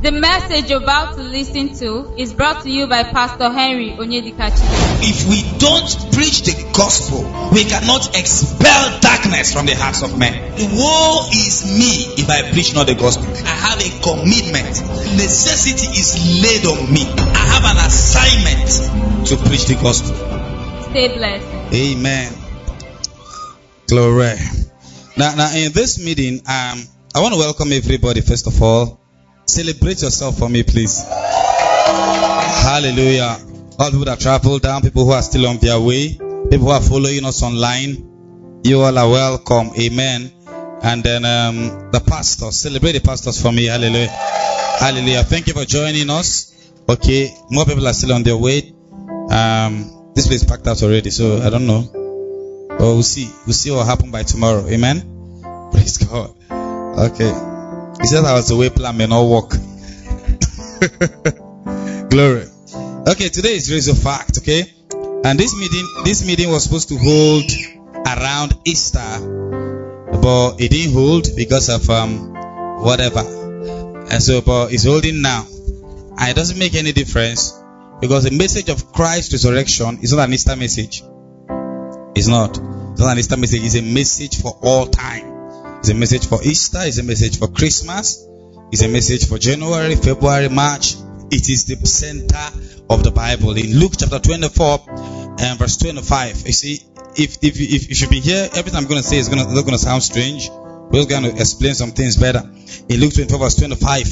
The message you're about to listen to is brought to you by Pastor Henry Onyedikachi. If we don't preach the gospel, we cannot expel darkness from the hearts of men. Woe is me if I preach not the gospel. I have a commitment. Necessity is laid on me. I have an assignment to preach the gospel. Stay blessed. Amen. Glory. Now in this meeting, I want to welcome everybody first of all. Celebrate yourself for me, please. Hallelujah. All people that travel down, people who are still on their way, people who are following us online, you all are welcome. Amen. And then the pastors, celebrate the pastors for me. Hallelujah. Hallelujah. Thank you for joining us. Okay, more people are still on their way. This place is packed out already, so I don't know. But we'll see. We'll see what will happen by tomorrow. Amen. Praise God. Okay. He said I was the way plan may not work. Glory. Okay, today is Raise a Fact, okay? And this meeting was supposed to hold around Easter, but it didn't hold because of whatever. And so, but it's holding now. And it doesn't make any difference because the message of Christ's resurrection is not an Easter message. It's not. It's not an Easter message. It's a message for all time. It's a message for Easter. It's a message for Christmas. It's a message for January, February, March. It is the center of the Bible. In Luke chapter 24 and verse 25. You see, if you've been here, everything I'm going to say is not going to sound strange. We're just going to explain some things better. In Luke 24 verse 25,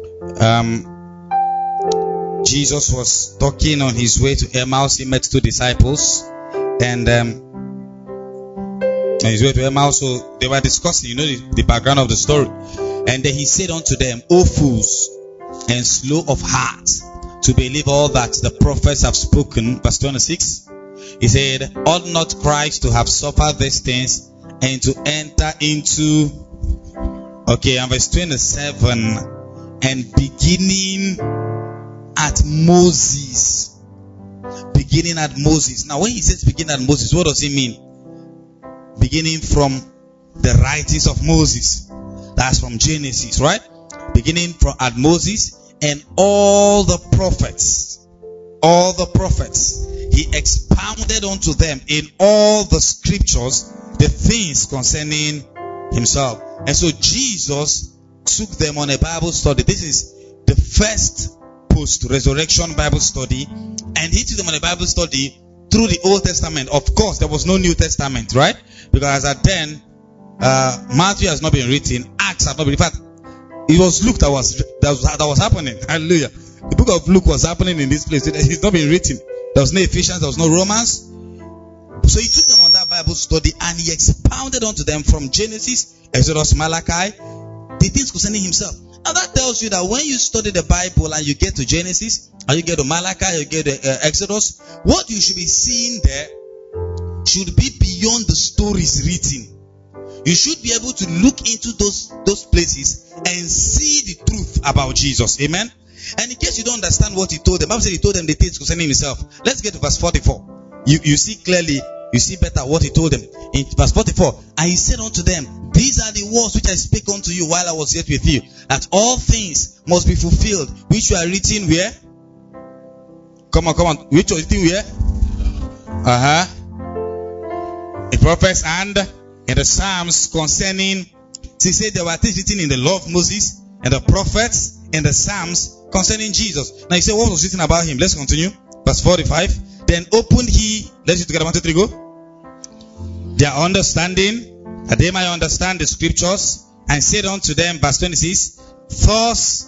Jesus was talking on his way to Emmaus. He met two disciples. And on his way to Emmaus, so they were discussing, the background of the story. And then he said unto them, O fools, and slow of heart to believe all that the prophets have spoken. Verse 26. He said, ought not Christ to have suffered these things and to enter into... Okay, and verse 27. And beginning at Moses. Beginning at Moses. Now when he says beginning at Moses, what does he mean? Beginning from the writings of Moses. That's from Genesis, right? Beginning from at Moses and all the prophets. All the prophets. He expounded unto them in all the scriptures the things concerning himself. And so Jesus took them on a Bible study. This is the first post-resurrection Bible study. And he took them on a Bible study through the Old Testament. Of course, there was no New Testament, right? Because at then, Matthew has not been written. Acts have not been. In fact, it was Luke that was happening. Hallelujah. The book of Luke was happening in this place. It's not been written. There was no Ephesians. There was no Romans. So he took them on that Bible study and he expounded unto them from Genesis, Exodus, Malachi, the things concerning himself. And that tells you that when you study the Bible and you get to Genesis, and you get to Malachi, you get to Exodus, what you should be seeing there should be beyond the stories written. You should be able to look into those places and see the truth about Jesus. Amen. And in case you don't understand what he told them, Bible said he told them the things concerning himself. Let's get to verse 44. You see clearly, you see better what he told them. In verse 44, and he said unto them, these are the words which I spake unto you while I was yet with you, that all things must be fulfilled, which were written where? Come on. Which was written where? The prophets and in the Psalms concerning. He said there were things written in the law of Moses and the prophets and the Psalms concerning Jesus. Now you say, what was written about him? Let's continue. Verse 45. Then opened he, let's do together, 1, 2, 3, go. Their understanding, that they might understand the scriptures, and said unto them, verse 26, thus,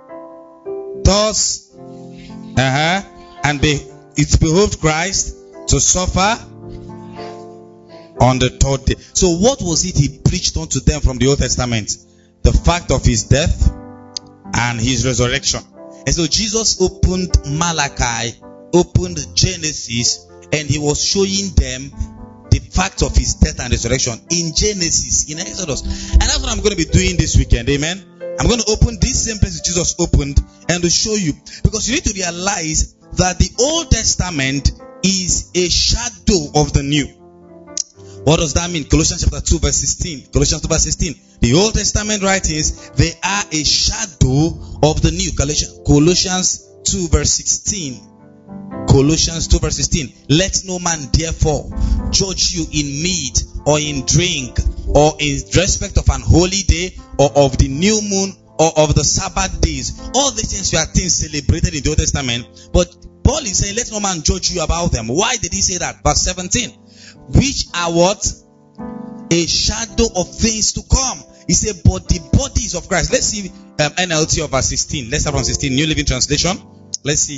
and it behoved Christ to suffer on the third day. So what was it he preached unto them from the Old Testament? The fact of his death and his resurrection. And so Jesus opened Malachi, opened Genesis, and he was showing them the fact of his death and resurrection in Genesis, in Exodus. And that's what I'm going to be doing this weekend. Amen. I'm going to open this same place Jesus opened and to show you. Because you need to realize that the Old Testament is a shadow of the New. What does that mean? Colossians chapter 2 verse 16. Colossians 2 verse 16. The Old Testament writings, they are a shadow of the new. Colossians 2 verse 16. Colossians 2 verse 16. Let no man therefore judge you in meat or in drink or in respect of an holy day or of the new moon or of the Sabbath days. All these things were things celebrated in the Old Testament. But Paul is saying, let no man judge you about them. Why did he say that? Verse 17. Which are what? A shadow of things to come. He said, but the body is of Christ. Let's see NLT of verse 16. Let's start from 16. New Living Translation. Let's see.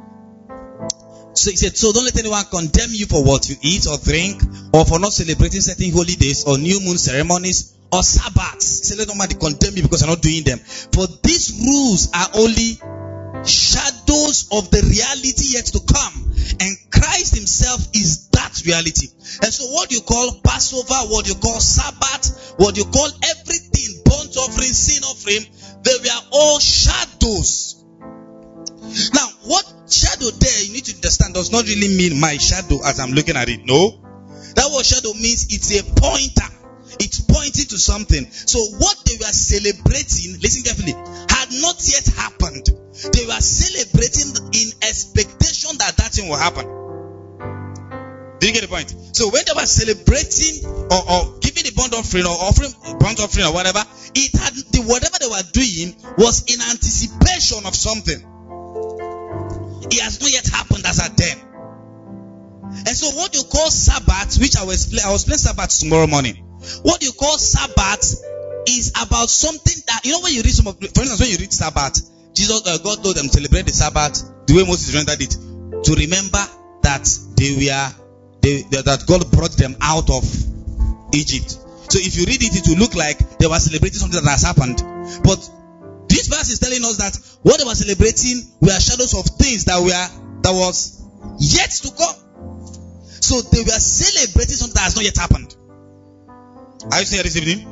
So he said, so don't let anyone condemn you for what you eat or drink, or for not celebrating certain holy days or new moon ceremonies or Sabbaths. He said, let no man condemn you because you're not doing them. For these rules are only shadows of the reality yet to come. And Christ himself is that reality. And so what you call Passover, what you call Sabbath, what you call everything, burnt offering, sin offering, they were all shadows. Now, what shadow there, you need to understand, does not really mean my shadow as I'm looking at it. No. That word shadow means it's a pointer. It's pointing to something. So what they were celebrating, listen carefully, had not yet happened. They were celebrating in expectation that that thing will happen. Did you get the point? So when they were celebrating or giving the burnt offering or offering burnt offering or whatever, it had whatever they were doing was in anticipation of something. It has not yet happened as at then. And so what you call Sabbath, which I will explain Sabbath tomorrow morning. What you call Sabbath is about something that, you know, when you read for instance, when you read Sabbath, God told them to celebrate the Sabbath the way Moses rendered it, to remember that that God brought them out of Egypt. So if you read it, it will look like they were celebrating something that has happened. But this verse is telling us that what they were celebrating were shadows of things that was yet to come. So they were celebrating something that has not yet happened. Are you seeing this evening?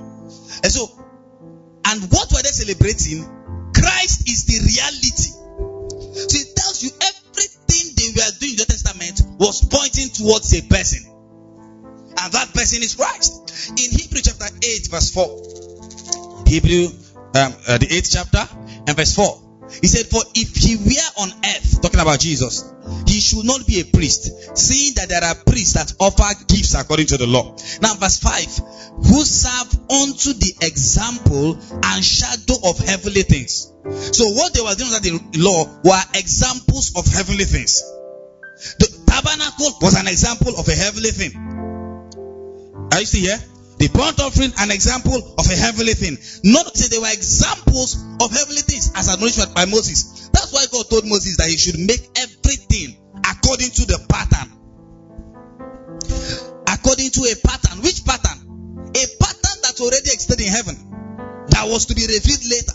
And what were they celebrating? Christ is the reality. So it tells you everything they were doing in the Testament was pointing towards a person. And that person is Christ. In Hebrew chapter 8 verse 4. Hebrew, the 8th chapter and verse 4. He said, for if he were on earth, talking about Jesus, he should not be a priest, seeing that there are priests that offer gifts according to the law. Now verse 5, who serve unto the example and shadow of heavenly things. So what they were doing under the law were examples of heavenly things. The tabernacle was an example of a heavenly thing. Are you still here? The burnt offering, an example of a heavenly thing. Not say they were examples of heavenly things as admonished by Moses. That's why God told Moses that he should make everything according to the pattern. According to a pattern. Which pattern? A pattern that already existed in heaven, that was to be revealed later.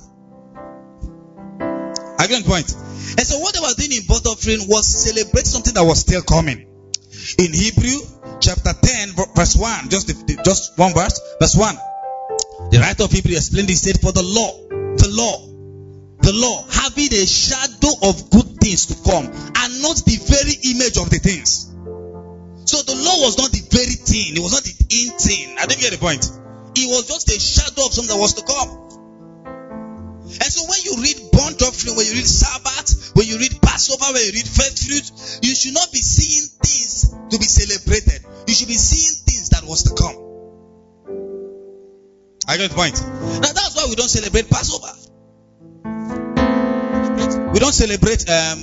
I get the point. And so what they were doing in burnt offering was celebrate something that was still coming. In Hebrew chapter 10 verse 1, just one verse, verse 1, the writer of Hebrew explained, he said, for the law having a shadow of good things to come, and not the very image of the things. So the law was not the very thing, it was not the in thing. I didn't get the point. It was just a shadow of something that was to come. And so when you read burnt offering, when you read Sabbath, when you read Passover, when you read first fruit, you should not be seeing things to be celebrated. You should be seeing things that was to come. I get the point. Now that's why we don't celebrate Passover. We don't celebrate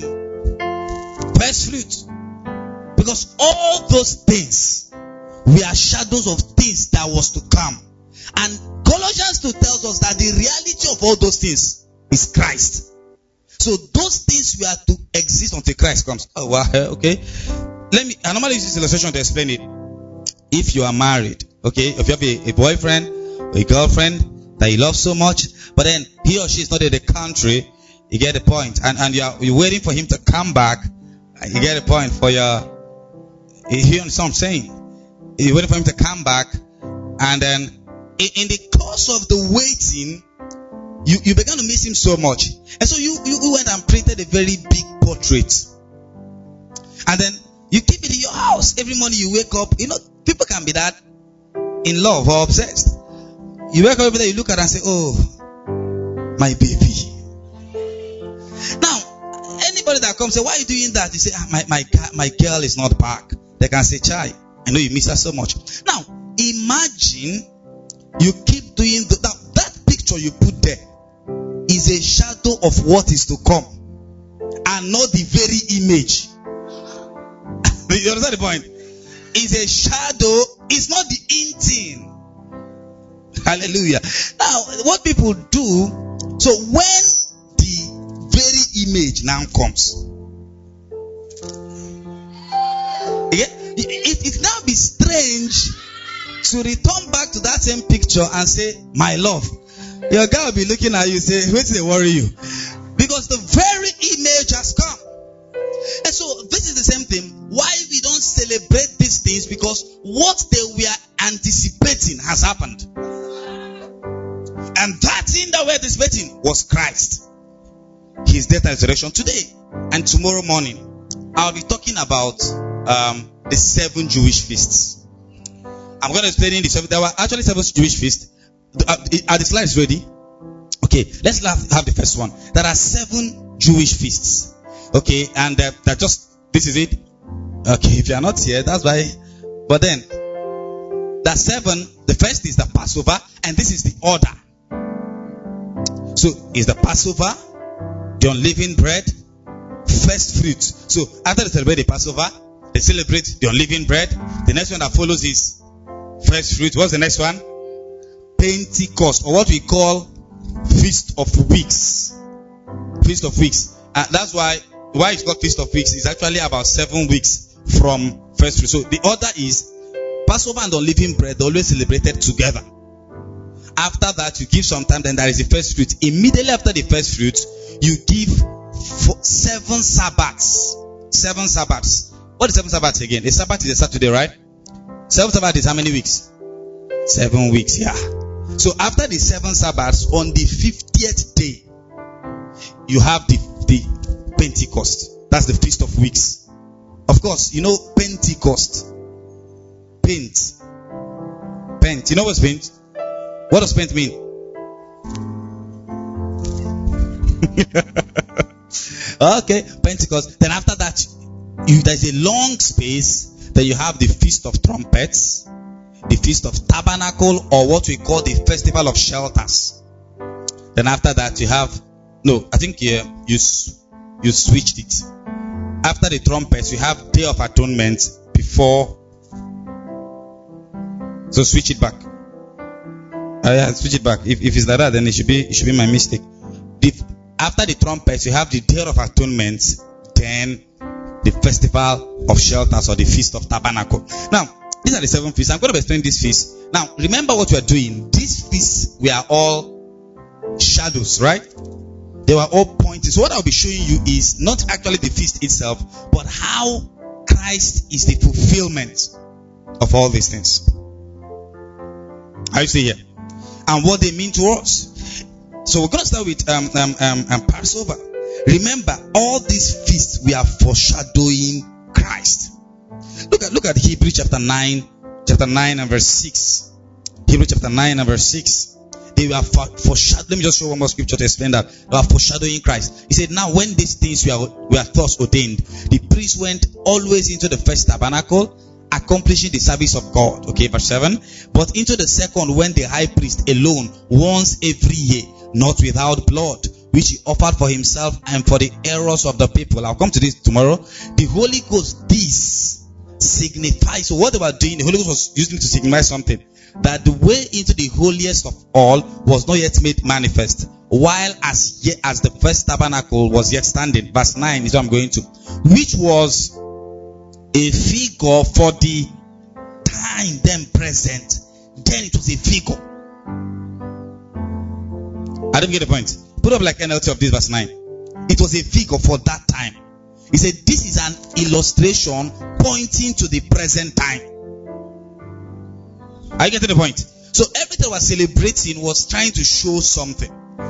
first fruit. Because all those things were shadows of things that was to come. And Colossians 2 tells us that the reality of all those things is Christ. So those things were to exist until Christ comes. Oh, wow, okay. I normally use this illustration to explain it. If you are married, okay, if you have a boyfriend or a girlfriend that you love so much, but then he or she is not in the country, you get the point. And you're waiting for him to come back, you get the point for your, you hear what I'm saying? You're waiting for him to come back, and then in the course of the waiting, you began to miss him so much. And so you went and printed a very big portrait. And then you keep it in your house. Every morning you wake up. You know, people can be that in love or obsessed. You wake up every day, you look at it and say, oh, my baby. Anybody that comes say, why are you doing that? You say, my girl is not back. They can say, Chai, I know you miss her so much. Now, imagine you keep doing that picture you put there is a shadow of what is to come and not the very image. You understand the point? It's a shadow, it's not the in thing. Hallelujah. Now, what people do, so when the very image now comes, it now be strange to return back to that same picture and say, my love. Your guy will be looking at you and say, wait till they worry you. Because the very image has come. And so this is the same thing. Why we don't celebrate these things? Because what they were anticipating has happened. And that thing that we're anticipating was Christ. His death and resurrection today. And tomorrow morning, I'll be talking about the 7 Jewish feasts. I'm going to explain the 7. There were actually 7 Jewish feasts. Are the slides ready? Okay, let's have the first one. There are 7 Jewish feasts. Okay, and that just, this is it. Okay, if you are not here, that's why. But then, the 7, the first is the Passover, and this is the order. So, is the Passover, the unleavened bread, first fruits. So, after they celebrate the Passover, they celebrate the unleavened bread. The next one that follows is first fruit. What's the next one? Pentecost, or what we call Feast of Weeks. Feast of Weeks. And that's why it's called Feast of Weeks. It's actually about 7 weeks from first fruit. So the order is Passover and unleavened bread, they're always celebrated together. After that, you give some time, then there is the first fruit. Immediately after the first fruit, you give 7 Sabbaths. 7 Sabbaths. What is 7 Sabbaths again? A Sabbath is a Saturday, right? 7 Sabbaths is how many weeks? 7 weeks, yeah. So after the 7 Sabbaths, on the 50th day, you have the Pentecost. That's the Feast of Weeks. Of course, you know Pentecost. Pent. You know what's pent? What does pent mean? Okay, Pentecost. Then after that, there's a long space. Then you have the Feast of Trumpets, the Feast of Tabernacle, or what we call the Festival of Shelters. Then after that, you have, no, I think you switched it. After the trumpets, you have Day of Atonement before. So switch it back. Yeah, switch it back. If it's like that, then it should be my mistake. After the trumpets, you have the Day of Atonement, then the Festival of Shelters, or the Feast of Tabernacle. Now, these are the 7 feasts. I'm going to explain this feast. Now, remember what we are doing. These feasts, we are all shadows, right? They were all pointing. So what I'll be showing you is not actually the feast itself, but how Christ is the fulfillment of all these things. Are you still here? And what they mean to us. So we're going to start with Passover. Remember, all these feasts, we are foreshadowing Christ. Look at Hebrews chapter 9 and verse 6. Hebrews chapter 9 and verse 6. They were foreshadowing. Let me just show one more scripture to explain that. They were foreshadowing Christ. He said, now when these things were thus ordained, the priest went always into the first tabernacle, accomplishing the service of God. Okay, verse 7. But into the second went the high priest alone, once every year, not without blood, which he offered for himself and for the errors of the people. I'll come to this tomorrow. The Holy Ghost, this signifies. So what they were doing, the Holy Ghost was using to signify something. That the way into the holiest of all was not yet made manifest, while as the first tabernacle was yet standing. Verse 9 is what I'm going to. Which was a figure for the time then present. Then it was a figure. I don't get the point. Put up like NLT of this verse 9. It was a figure for that time. He said this is an illustration pointing to the present time. Are you getting the point? So everything we're celebrating was trying to show something.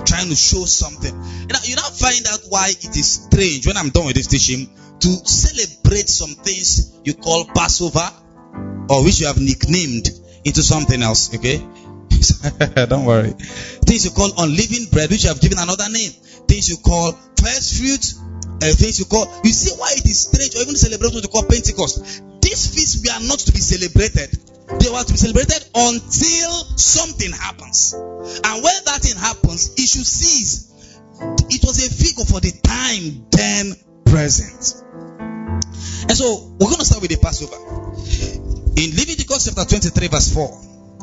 You now find out why it is strange when I'm done with this teaching to celebrate some things you call Passover, or which you have nicknamed into something else. Okay? Don't worry. Things you call unleavened bread, which you have given another name. Things you call first fruit, things you call. You see why it is strange or even celebrate what you call Pentecost. These feasts were not to be celebrated. They were to be celebrated until something happens. And when that thing happens, it should cease. It was a figure for the time then present. And so we're going to start with the Passover. In Leviticus chapter 23 verse 4.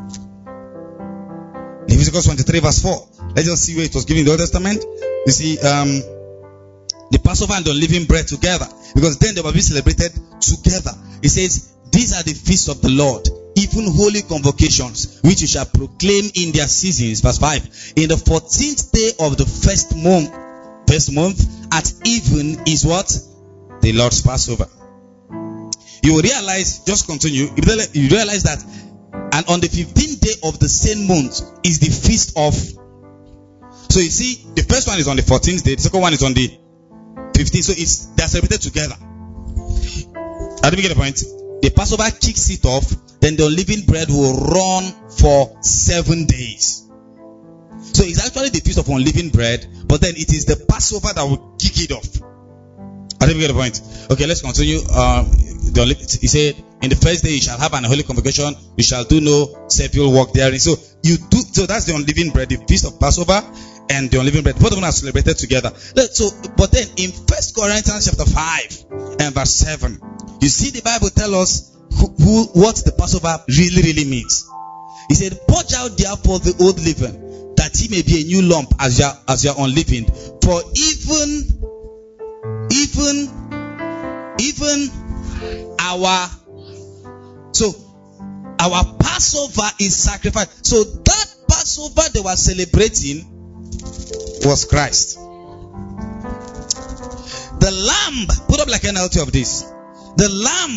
Leviticus 23 verse 4. Let's just see where it was given in the Old Testament. You see, the Passover and the unleavened bread together, because then they will be celebrated together. It says, these are the feasts of the Lord, even holy convocations, which you shall proclaim in their seasons. Verse 5. In the 14th day of the first month at even is what? The Lord's Passover. You will realize, just continue, you realize that, and on the 15th day of the same month is the feast of. So you see, the first one is on the 14th day, the second one is on the 15th. So they are celebrated together. I didn't get the point. The Passover kicks it off, then the unleavened bread will run for 7 days. So it's actually the feast of unleavened bread, but then it is the Passover that will kick it off. I didn't get the point. Okay, let's continue. He said, in the first day you shall have an holy convocation, you shall do no servile work therein. So that's the unleavened bread, the feast of Passover and the unleavened bread. Both of them are celebrated together. But then in 1 Corinthians chapter 5 and verse 7, you see the Bible tell us what the Passover really means. He said, purge out therefore the old leaven, that he may be a new lump as you are unleavened. For even our Passover is sacrificed. So that Passover they were celebrating was Christ. The lamb, put up like an NLT of this. That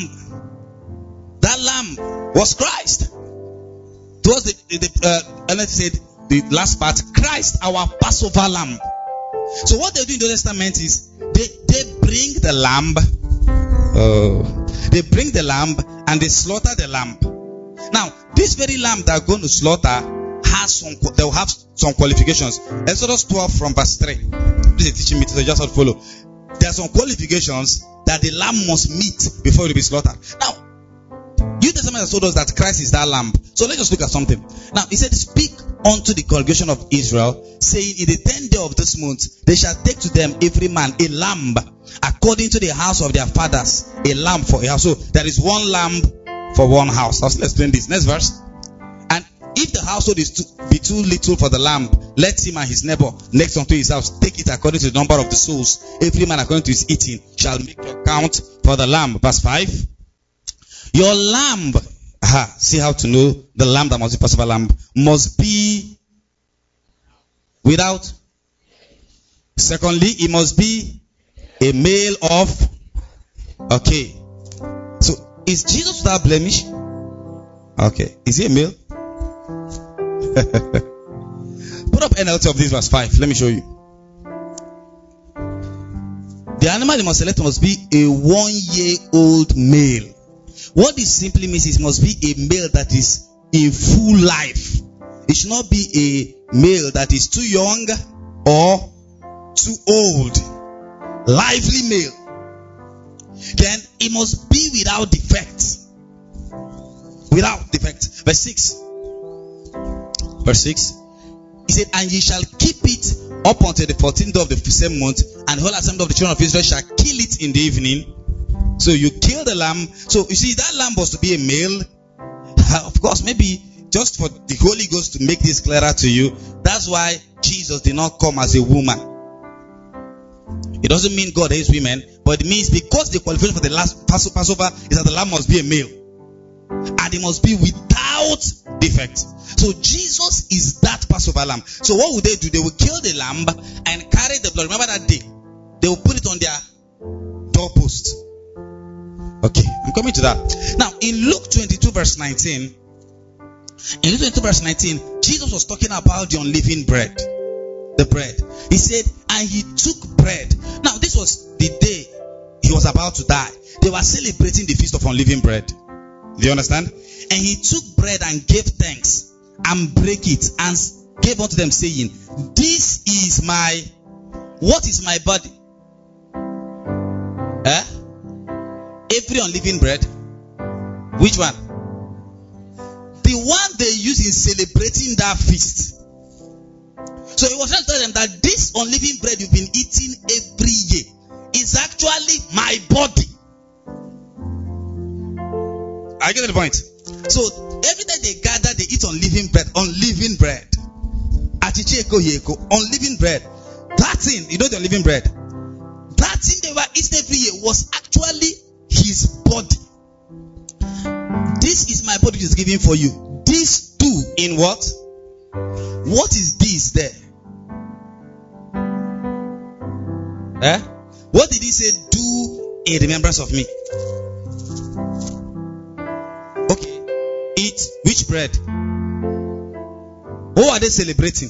lamb was Christ. It was the NLT said the last part, Christ, our Passover lamb. So what they do in the Old Testament is they bring the lamb. They bring the lamb and they slaughter the lamb. Now, this very lamb that are going to slaughter they'll have some qualifications. Exodus 12 from verse 3. This is teaching me to just follow. There are some qualifications that the lamb must meet before it will be slaughtered. Now, New Testament has told us that Christ is that lamb. So let's just look at something. Now, he said, speak unto the congregation of Israel, saying, in the 10th day of this month, they shall take to them every man a lamb, according to the house of their fathers, a lamb for a house. So there is one lamb for one house. Now, let's explain this. Next verse. And if the household is too little for the lamb, let him and his neighbor next unto his house take it according to the number of the souls. Every man according to his eating shall make your count for the lamb. Verse 5. Your lamb, see how to know the lamb that must be Passover lamb, must be without. Secondly, it must be a male of. Okay. So, is Jesus without blemish? Okay. Is he a male? Put up NLT of this verse 5. Let me show you. The animal you must select must be a 1-year-old male. What this simply means is it must be a male that is in full life. It should not be a male that is too young or too old. Lively male. Then it must be without defect. Without defect. Verse 6. Verse 6. He said, and ye shall keep it up until the 14th day of the same month, and the whole assembly of the children of Israel shall kill it in the evening. So you kill the lamb. So you see, that lamb was to be a male. Of course, maybe just for the Holy Ghost to make this clearer to you, that's why Jesus did not come as a woman. It doesn't mean God hates women, but it means because the qualification for the last Passover is that the lamb must be a male. And it must be without defect. So Jesus is that Passover lamb. So what would they do? They will kill the lamb and carry the blood. Remember that day? They will put it on their doorpost. Okay, I'm coming to that. Now, in Luke 22 verse 19, Jesus was talking about the unleavened bread. The bread. He said, and he took bread. Now, this was the day he was about to die. They were celebrating the feast of unleavened bread. Do you understand? And he took bread and gave thanks and break it and gave unto them, saying, this is what is my body? Every unleavened bread. Which one? The one they use in celebrating that feast. So he was trying to tell them that this unleavened bread you've been eating every year is actually my body. I get the point. So every day they gather, they eat unleavened bread. Unleavened bread. Unleavened bread. That thing, you know the unleavened bread. That thing they were eating every year was actually his body. This is my body which is given for you. This do in what? What is this there? What did he say? Do in remembrance of me. Okay. Eat which bread? Who are they celebrating?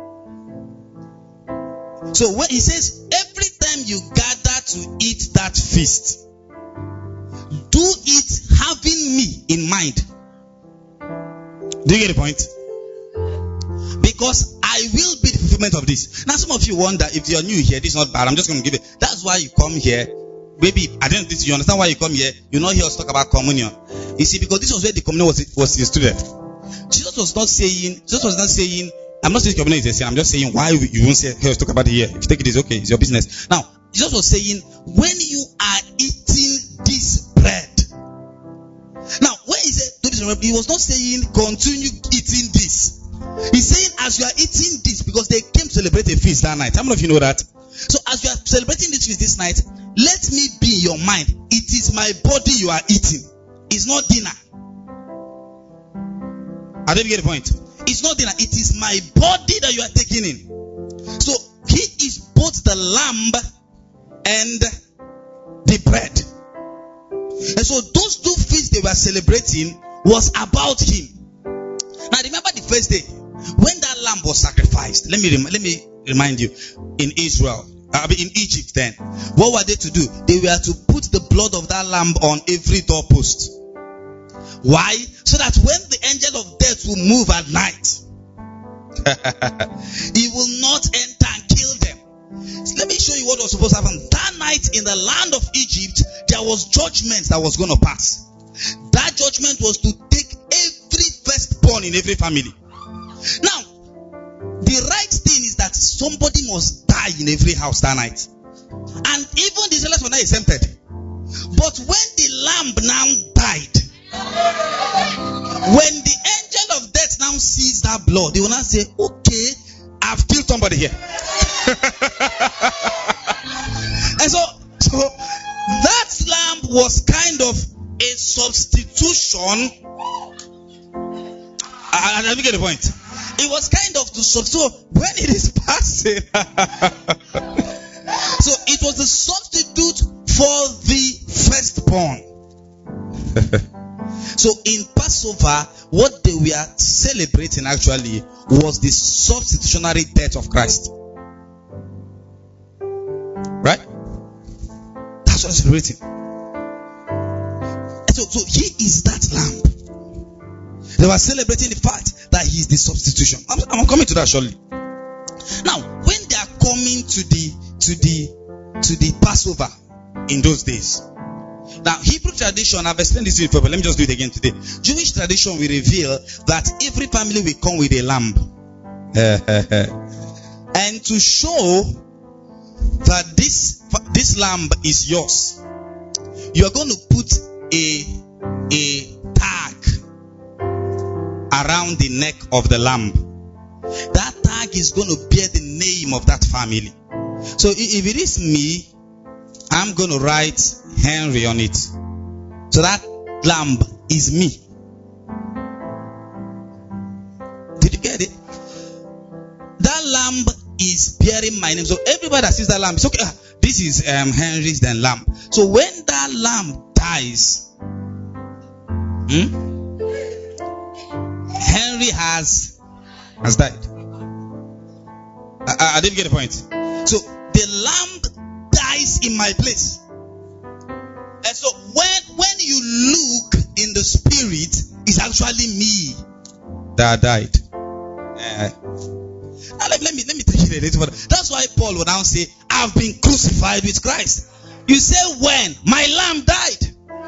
So when he says every time you gather to eat that feast, do it having me in mind. Do you get the point? Because I will be the fulfillment of this. Now some of you wonder, if you are new here, this is not bad, I'm just going to give it. That's why you come here. Maybe I don't think you understand why you come here. You not hear us talk about communion. You see, because this was where the communion was instituted. Jesus was not saying, I'm not saying communion is a sin, I'm just saying why you won't say, hey, let's talk about it here. If you take it, it's okay, it's your business. Now, Jesus was saying, when you are eating this bread. Now, when he said, do this, he was not saying, continue eating this. He's saying, as you are eating this, because they came to celebrate a feast that night. How many of you know that? So, as you are celebrating this feast this night, let me be in your mind. It is my body you are eating. It's not dinner. I don't get the point. It's not dinner. It is my body that you are taking in. So, he is both the lamb and the bread. And so, those two feasts they were celebrating was about him. Now, remember the first day when that lamb was sacrificed. Let me remind you. In Israel, in Egypt, then what were they to do? They were to put the blood of that lamb on every doorpost. Why? So that when the angel of death will move at night, he will not enter and kill them. So let me show you what was supposed to happen. That night in the land of Egypt, there was judgment that was going to pass. That judgment was to take every firstborn in every family. Now, the right thing is that somebody must die in every house that night. And even the Israelites were not exempted. But when the lamb now died, when the angel of death now sees that blood, they will now say, okay, I've killed somebody here. And so that lamb was kind of a substitution. I don't get the point. It was kind of to substitute when it is passing. So it was a substitute for the firstborn. So in Passover, what they were celebrating actually was the substitutionary death of Christ. Right? That's what they're celebrating. So he is that lamb. They were celebrating the fact that he is the substitution. I'm coming to that shortly. Now, when they are coming to the Passover in those days. Now, Hebrew tradition, I've explained this to you before, but let me just do it again today. Jewish tradition will reveal that every family will come with a lamb. And to show that this lamb is yours, you are going to put a tag around the neck of the lamb. That tag is going to bear the name of that family. So if it is me, I'm going to write Henry on it. So that lamb is me. Did you get it? That lamb is bearing my name. So everybody that sees that lamb, it's okay. This is Henry's then lamb. So when that lamb dies, Henry has died. I didn't get the point. So the lamb dies in my place. And so when you look in the spirit, it's actually me that died. Now let me take it a little further. That's why Paul would now say, I've been crucified with Christ. You say when? My lamb died.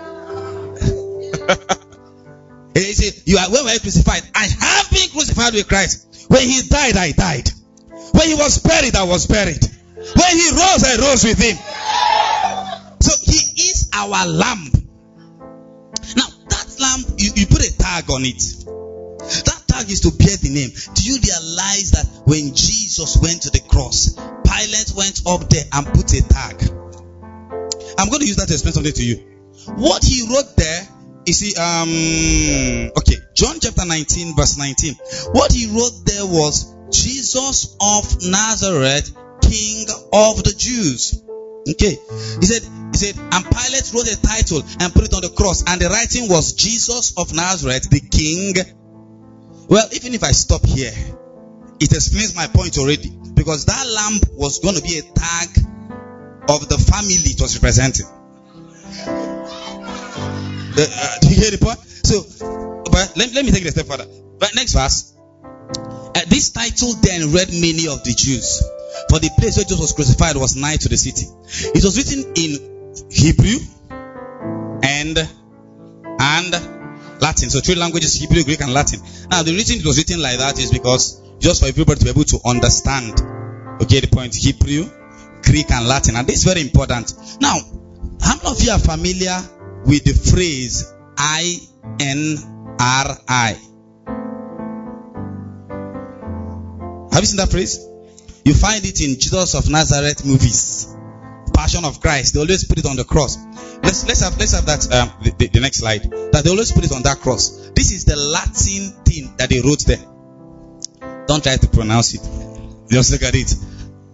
He said, when were you crucified? I have been crucified with Christ. When he died, I died. When he was buried, I was buried. When he rose, I rose with him. So he is our lamb. Now, that lamb, you put a tag on it. That tag is to bear the name. Do you realize that when Jesus went to the cross, Pilate went up there and put a tag? I'm going to use that to explain something to you. What he wrote there, you see, John chapter 19, verse 19. What he wrote there was, Jesus of Nazareth, King of the Jews. Okay. He said, and Pilate wrote a title and put it on the cross, and the writing was Jesus of Nazareth, the King. Well, even if I stop here, it explains my point already, because that lamb was going to be a tag of the family it was representing. Do you hear the point? So, but let me take it a step further. But next verse. This title then read many of the Jews, for the place where Jesus was crucified was nigh to the city. It was written in Hebrew and Latin. So 3 languages: Hebrew, Greek, and Latin. Now the reason it was written like that is because just for everybody to be able to understand. Okay, the point: Hebrew, Greek, and Latin. And this is very important. Now, how many of you are familiar with the phrase INRI? Have you seen that phrase? You find it in Jesus of Nazareth movies, Passion of Christ. They always put it on the cross. Let's have that the next slide. That they always put it on that cross. This is the Latin thing that they wrote there. Don't try to pronounce it. Just look at it.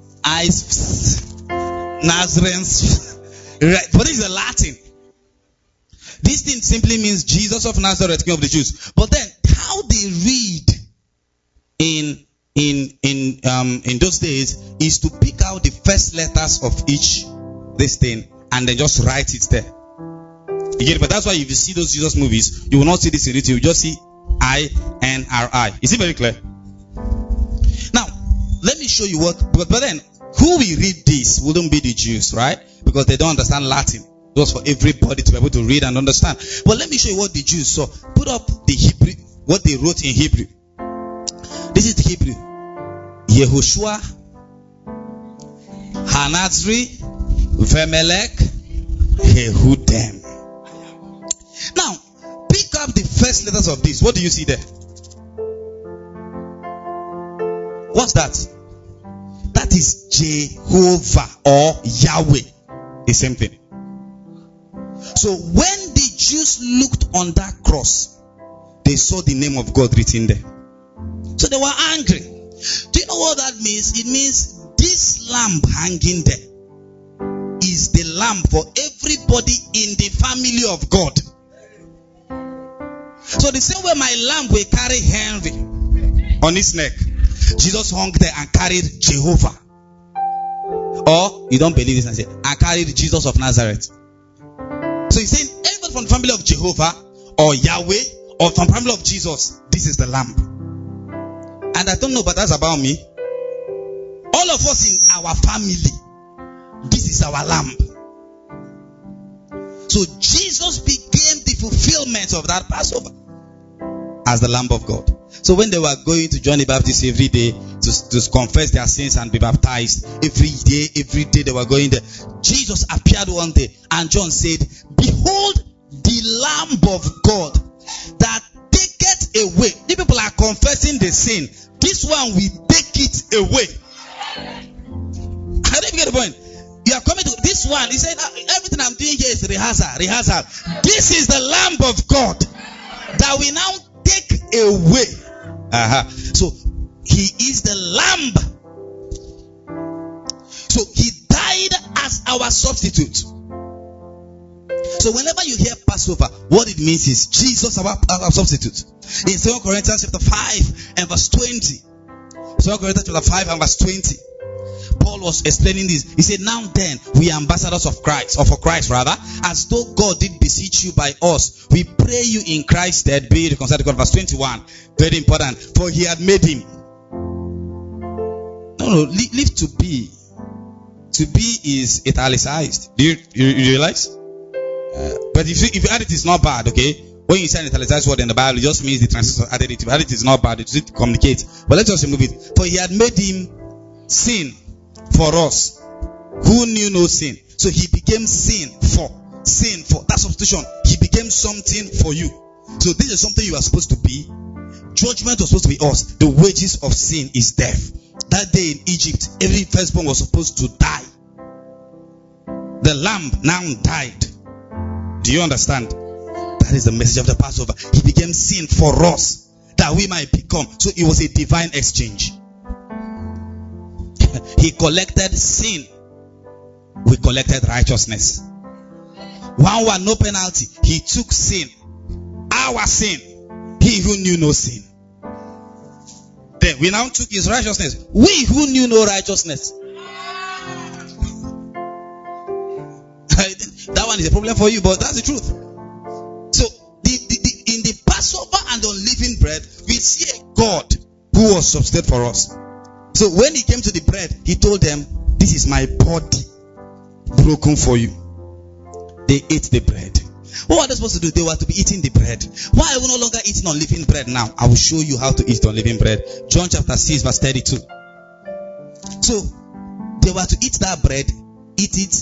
Nazareth. Right. But this is the Latin. This thing simply means Jesus of Nazareth, King of the Jews. But then, how they read in those days is to pick out the first letters of each this thing and then just write it there. You get it? But that's why if you see those Jesus movies, you will not see this in written. You just see INRI. Is it very clear? Now, let me show you what. But then, who will read this wouldn't be the Jews, right? Because they don't understand Latin. Just for everybody to be able to read and understand. But let me show you what the Jews saw. Put up the Hebrew, what they wrote in Hebrew. This is the Hebrew. Yehoshua, Hanatzri, Vemelech, Yehudem. Now, pick up the first letters of this. What do you see there? What's that? That is Jehovah or Yahweh. The same thing. So when the Jews looked on that cross, they saw the name of God written there. So they were angry. Do you know what that means? It means this lamb hanging there is the lamb for everybody in the family of God. So the same way my lamb will carry Henry on his neck, Jesus hung there and carried Jehovah. Or you don't believe this and say, I carried Jesus of Nazareth. So he's saying everybody from the family of Jehovah or Yahweh or from the family of Jesus, this is the lamb. And I don't know, but that's about me. All of us in our family, this is our lamb. So Jesus became the fulfillment of that Passover as the Lamb of God. So when they were going to John the Baptist every day to confess their sins and be baptized, every day they were going there. Jesus appeared one day and John said, behold the Lamb of God that taketh away. The people are confessing the sin. This one will take it away. I don't get the point. You are coming to this one. He said, everything I'm doing here is rehearsal. This is the Lamb of God that will now take away. So he is the Lamb. So he died as our substitute. So whenever you hear Passover, what it means is Jesus our substitute. In 2 Corinthians chapter 5 and verse 20. 2 Corinthians chapter 5 and verse 20. Paul was explaining this. He said, now then, we are ambassadors of Christ, or for Christ rather, as though God did beseech you by us. We pray you in Christ's stead, be reconciled to God. Verse 21. Very important. For he had made him. Leave to be. To be is italicized. Do you realize? But if you add it, it's not bad, okay? When you say an italicized word in the Bible, it just means the translation added it. Added it is not bad. It just communicates. But let's just remove it. For he had made him sin for us, who knew no sin. So he became sin for. That substitution. He became something for you. So this is something you are supposed to be. Judgment was supposed to be us. The wages of sin is death. That day in Egypt, every firstborn was supposed to die. The lamb now died. Do you understand? That is the message of the Passover. He became sin for us, that we might become. So it was a divine exchange. He collected sin. We collected righteousness. 1-1, no penalty. He took sin. Our sin. He who knew no sin. Then we now took his righteousness. We who knew no righteousness. That one is a problem for you, but that's the truth. So in the Passover and the unleavened bread, we see a God who was substituted for us. So when he came to the bread, he told them, this is my body broken for you. They ate the bread. What were they supposed to do? They were to be eating the bread. Why are we no longer eating unleavened bread now? I will show you how to eat unleavened bread. John chapter 6 verse 32. So they were to eat that bread, eat it.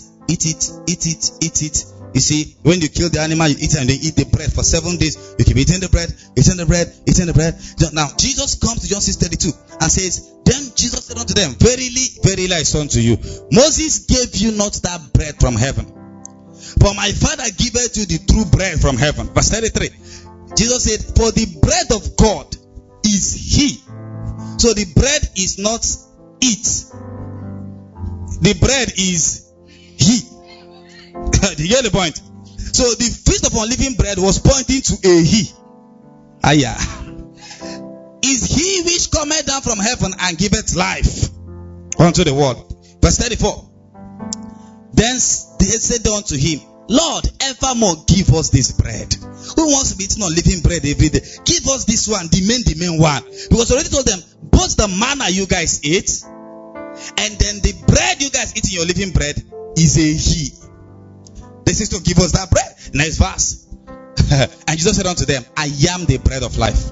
You see, when you kill the animal, you eat it and then eat the bread for 7 days. You keep eating the bread. Now, Jesus comes to John 6:32 and says, then Jesus said unto them, verily, verily I say unto you, Moses gave you not that bread from heaven, but my Father giveth you the true bread from heaven. Verse 33. Jesus said, for the bread of God is he. So the bread is not it. The bread is he. Do you get the point? So the feast of unleavened bread was pointing to a he. Aya. Is he which cometh down from heaven and giveth life unto the world. Verse 34. Then they said unto him, Lord, evermore give us this bread. Who wants to be eating unleavened bread every day? Give us this one, the main one. Because I already told them, both the manna you guys ate and then the bread you guys eat in your living bread is a he. They said to give us that bread. Next verse. And Jesus said unto them, I am the bread of life.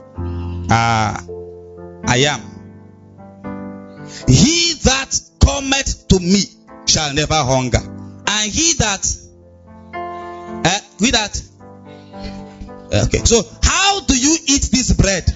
I am. He that cometh to me shall never hunger. And he that okay. So how do you eat this bread?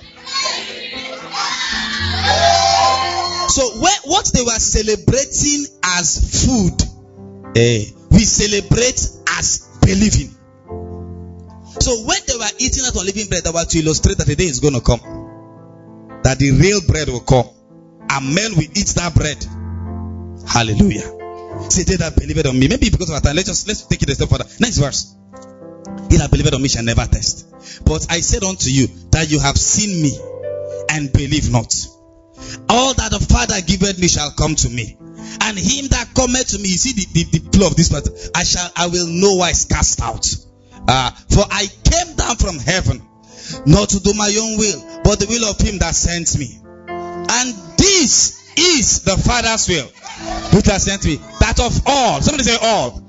So what they were celebrating as food, we celebrate as believing. So when they were eating that unleavened bread, they were to illustrate that the day is going to come, that the real bread will come, and men will eat that bread. Hallelujah. Say, they that believed on me. Maybe because of our time, let's take it a step further. Next verse. He that believed on me shall never thirst. But I said unto you that you have seen me and believe not. All that the Father giveth me shall come to me, and him that cometh to me, you see the flow of this part, I will no wise cast out. For I came down from heaven, not to do my own will, but the will of him that sent me. And this is the Father's will, which has sent me, that of all, somebody say all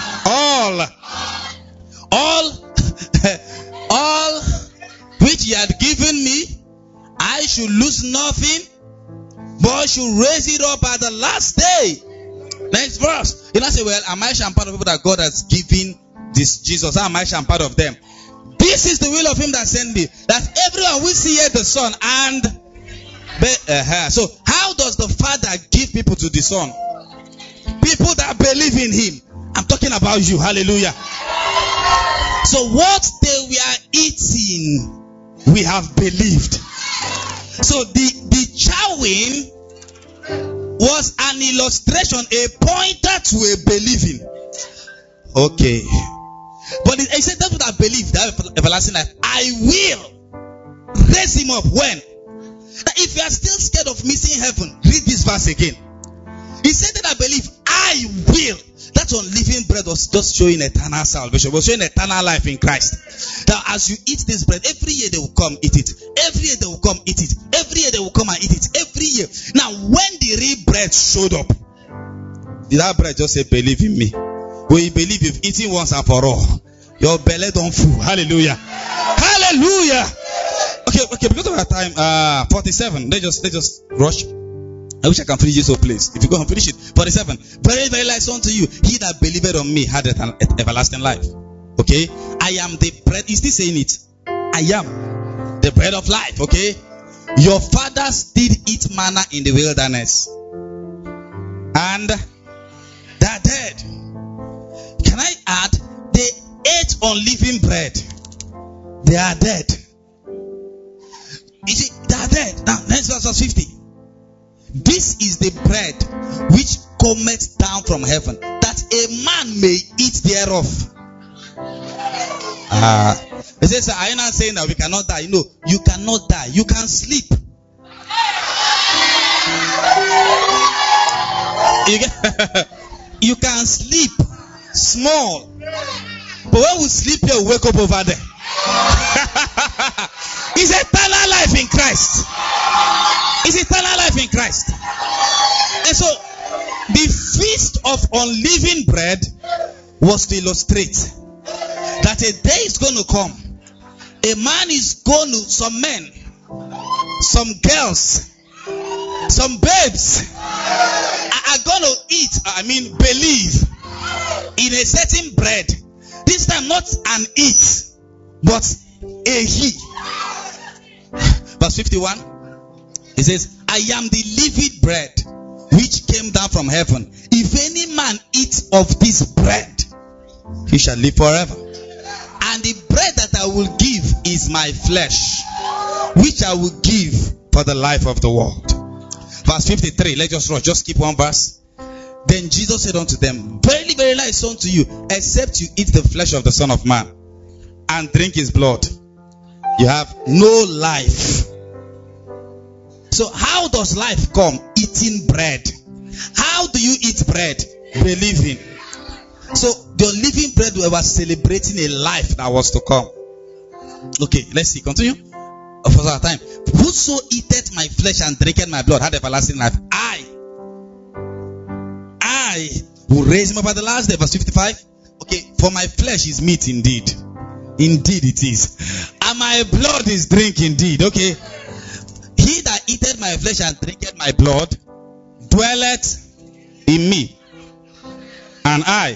which he had given me, I should lose nothing, but should raise it up at the last day. Next verse. You know, say, well, am I part of people that God has given this Jesus? Am I part of them? This is the will of him that sent me, that everyone will see the Son and so how does the Father give people to the Son? People that believe in him. I'm talking about you. Hallelujah. So what they were eating, we have believed. So the chowing was an illustration, a pointer to a believing. Okay. But he said, that's what I believe, that everlasting life. I will raise him up. When? Now, if you are still scared of missing heaven, read this verse again. He said that I believe, I will. That unleavened bread was just showing eternal salvation. It was showing eternal life in Christ. That as you eat this bread, every year they will come eat it. Every year they will come eat it. Every year they will come and eat it. Every year. Now, when the real bread showed up, did that bread just say, believe in me? When you believe, you've eaten once and for all. Your belly don't fool. Hallelujah. Hallelujah. Okay, because of our time, 47. Let's just rush. I wish I can finish this whole place. If you go and finish it. 47. Very, very like unto you. He that believeth on me had everlasting life. Okay? I am the bread. He's still saying it. I am the bread of life. Okay? Your fathers did eat manna in the wilderness, and they are dead. Can I add? They ate unleavened bread. They are dead. You see, they are dead. Now, next verse 50. This is the bread which cometh down from heaven, that a man may eat thereof. It says, are you not saying that we cannot die? No, you cannot die. You can sleep. You can sleep small. But when we sleep here, we wake up over there. It's eternal life in Christ. It's eternal life in Christ. And so, the feast of unleavened bread was to illustrate that a day is going to come. A man is going to, some men, some girls, some babes are going to eat, believe in a certain bread. This time not an eat, but a he. Verse 51, it says, I am the living bread which came down from heaven. If any man eat of this bread, he shall live forever. And the bread that I will give is my flesh, which I will give for the life of the world. Verse 53, let's just rush, just keep one verse. Then Jesus said unto them, verily, verily, I say unto you, except you eat the flesh of the Son of Man and drink his blood, you have no life. So how does life come? Eating bread. How do you eat bread? Believing. So the living bread, we were celebrating a life that was to come. Okay, let's see. Continue. For our time. Whoso eateth my flesh and drinketh my blood had everlasting life. I will raise him up at the last day. Verse 55. Okay, for my flesh is meat indeed. Indeed it is. And my blood is drink indeed. Okay. He that eateth my flesh and drinketh my blood dwelleth in me, and I.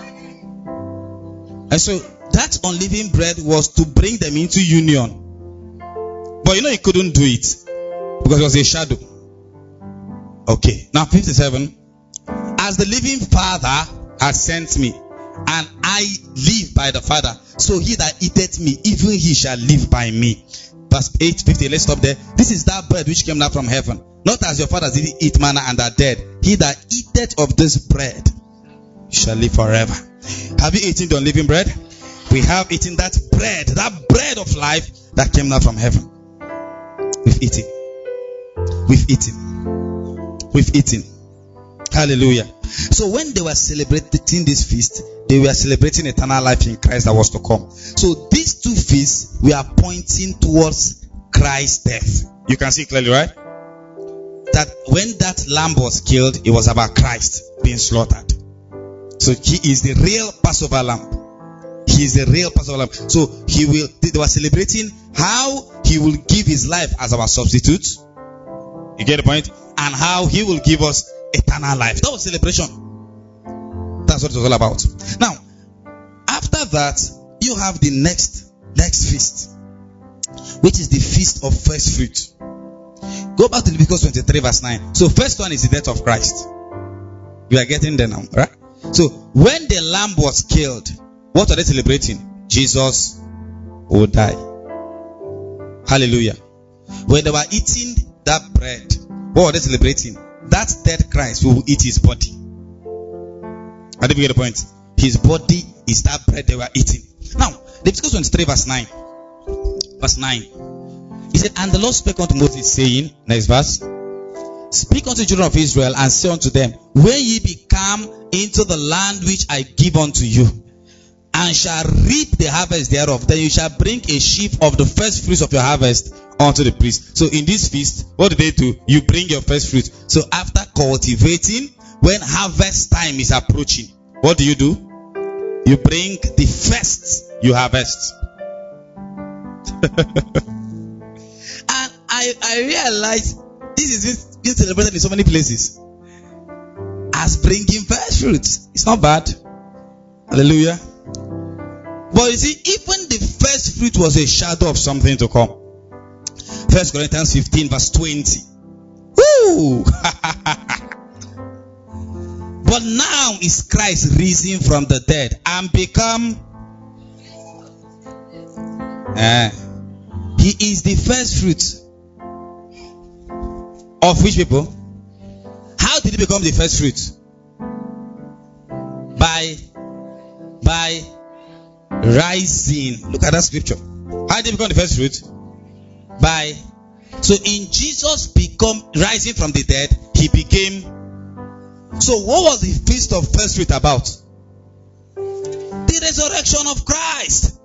And so that unleavened bread was to bring them into union. But he couldn't do it because it was a shadow. Okay, now 57. As the living Father has sent me, and I live by the Father, so he that eateth me, even he shall live by me. Verse 8:50. Let's stop there. This is that bread which came down from heaven. Not as your fathers did eat manna and are dead. He that eateth of this bread shall live forever. Have you eaten the unleavened bread? We have eaten that bread of life that came down from heaven. We've eaten. Hallelujah. So when they were celebrating this feast, they were celebrating eternal life in Christ that was to come. So these two feasts, we are pointing towards Christ's death. You can see clearly, right? That when that lamb was killed, it was about Christ being slaughtered. So he is the real Passover lamb. He is the real Passover lamb. So they were celebrating how he will give his life as our substitute. You get the point? And how he will give us eternal life. That was celebration. That's what it was all about. Now, after that, you have the next feast, which is the feast of first fruit. Go back to Leviticus 23 verse 9. So first one is the death of Christ. We are getting there now, right? So when the lamb was killed, what are they celebrating? Jesus will die. Hallelujah. When they were eating that bread, what were they celebrating? That dead Christ will eat his body. I didn't get the point. His body is that bread they were eating. Now, Leviticus 23 verse 9. Verse 9. He said, and the Lord spake unto Moses, saying, next verse, speak unto the children of Israel, and say unto them, when ye be come into the land which I give unto you, and shall reap the harvest thereof, then you shall bring a sheaf of the first fruits of your harvest unto the priest. So in this feast, what do they do? You bring your first fruit. So after cultivating, when harvest time is approaching, what do? You bring the first you harvest. And I realized this is being celebrated in so many places as bringing first fruits. It's not bad. Hallelujah. But you see, even the first fruit was a shadow of something to come. 1 Corinthians 15 verse 20. Woo! But now is Christ risen from the dead and become he is the first fruit of which people? How did he become the first fruit? By rising. Look at that scripture. How did he become the first fruit? So in Jesus become rising from the dead, he became. So what was the feast of first fruit about? The resurrection of Christ.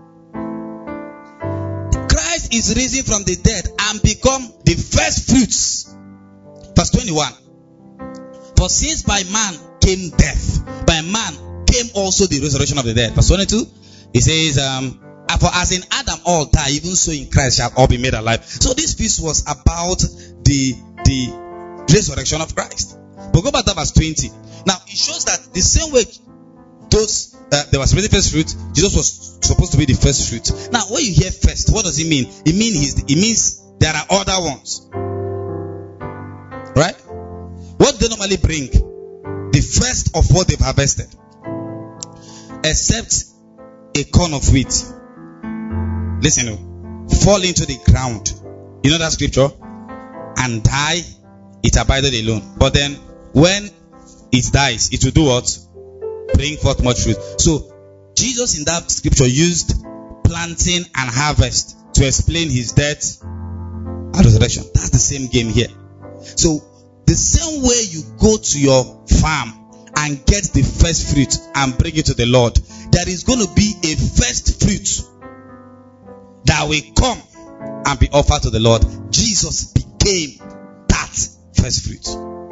Christ is risen from the dead and become the first fruits. Verse 21. For since by man came death, by man came also the resurrection of the dead. Verse 22. It says, for as in Adam all die, even so in Christ shall all be made alive. So this feast was about the resurrection of Christ. But go back to verse 20. Now it shows that the same way those there was the first fruit, Jesus was supposed to be the first fruit. Now when you hear first, what does it mean? It means there are other ones. Right? What do they normally bring? The first of what they've harvested. Except a corn of wheat. Listen, fall into the ground. You know that scripture? And die, it abided alone. But then when it dies, it will do what? Bring forth much fruit. So Jesus in that scripture used planting and harvest to explain his death and resurrection. That's the same game here. So the same way you go to your farm and get the first fruit and bring it to the Lord, there is going to be a first fruit that will come and be offered to the Lord. Jesus became that first fruit.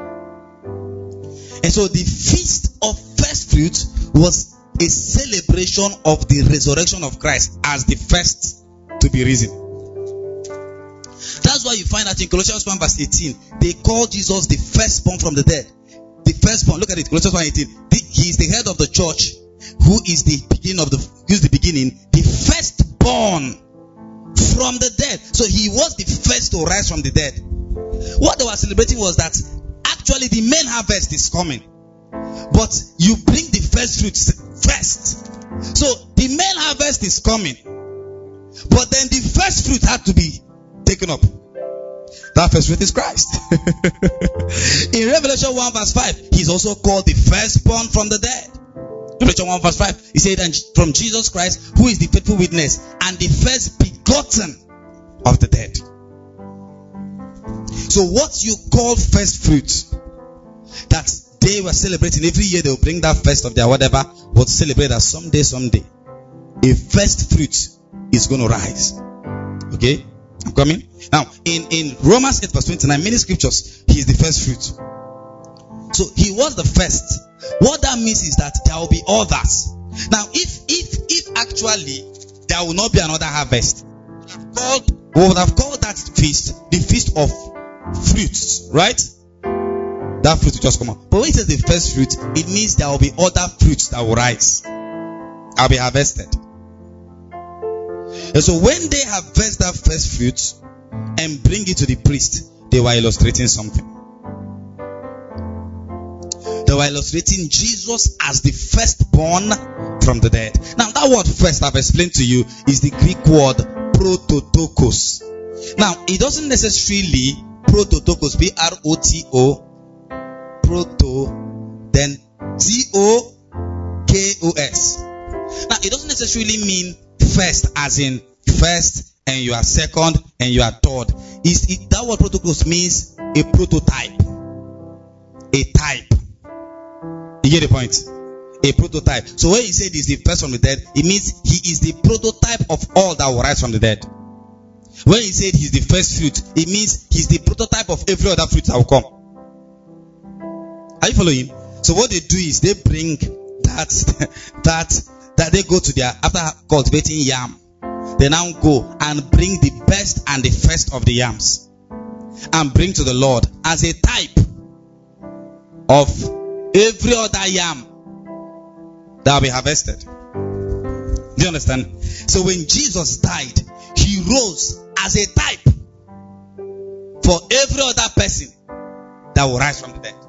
And so the feast of first fruit was a celebration of the resurrection of Christ as the first to be risen. That's why you find that in Colossians 1 verse 18, they call Jesus the firstborn from the dead. The firstborn, look at it, Colossians 1:18. He is the head of the church, who is the beginning, the firstborn from the dead. So he was the first to rise from the dead. What they were celebrating was that actually the main harvest is coming, but you bring the first fruits first. So the main harvest is coming, but then the first fruit had to be taken up. That first fruit is Christ. In Revelation 1 verse 5, he's also called the firstborn from the dead. Revelation 1 verse 5, he said, and from Jesus Christ, who is the faithful witness and the first begotten of the dead. So what you call first fruit, that they were celebrating every year, they will bring that first of their whatever, but celebrate that someday, a first fruit is going to rise. Okay? I'm coming. Now, in Romans 8 verse 29, many scriptures, he is the first fruit. So he was the first. What that means is that there will be others. Now, if actually there will not be another harvest, we would have called that feast the feast of fruits, right? That fruit will just come out. But when it says the first fruit, it means there will be other fruits that will rise. I'll be harvested. And so when they harvest that first fruit and bring it to the priest, they were illustrating something. They were illustrating Jesus as the firstborn from the dead. Now that word first I've explained to you is the Greek word prototokos. Now it doesn't necessarily prototokos, P-R-O-T-O, proto, then T-O-K-O-S. Now it doesn't necessarily mean first as in first and you are second and you are third. That word prototokos means a prototype, a type. You get the point? A prototype. So when he said he's the first from the dead, it means he is the prototype of all that will rise from the dead. When he said he's the first fruit, it means he's the prototype of every other fruit that will come. Are you following? So what they do is they bring that they go to their, after cultivating yam, they now go and bring the best and the first of the yams and bring to the Lord as a type of every other yam that will be harvested. Do you understand? So when Jesus died, he rose as a type for every other person that will rise from the dead.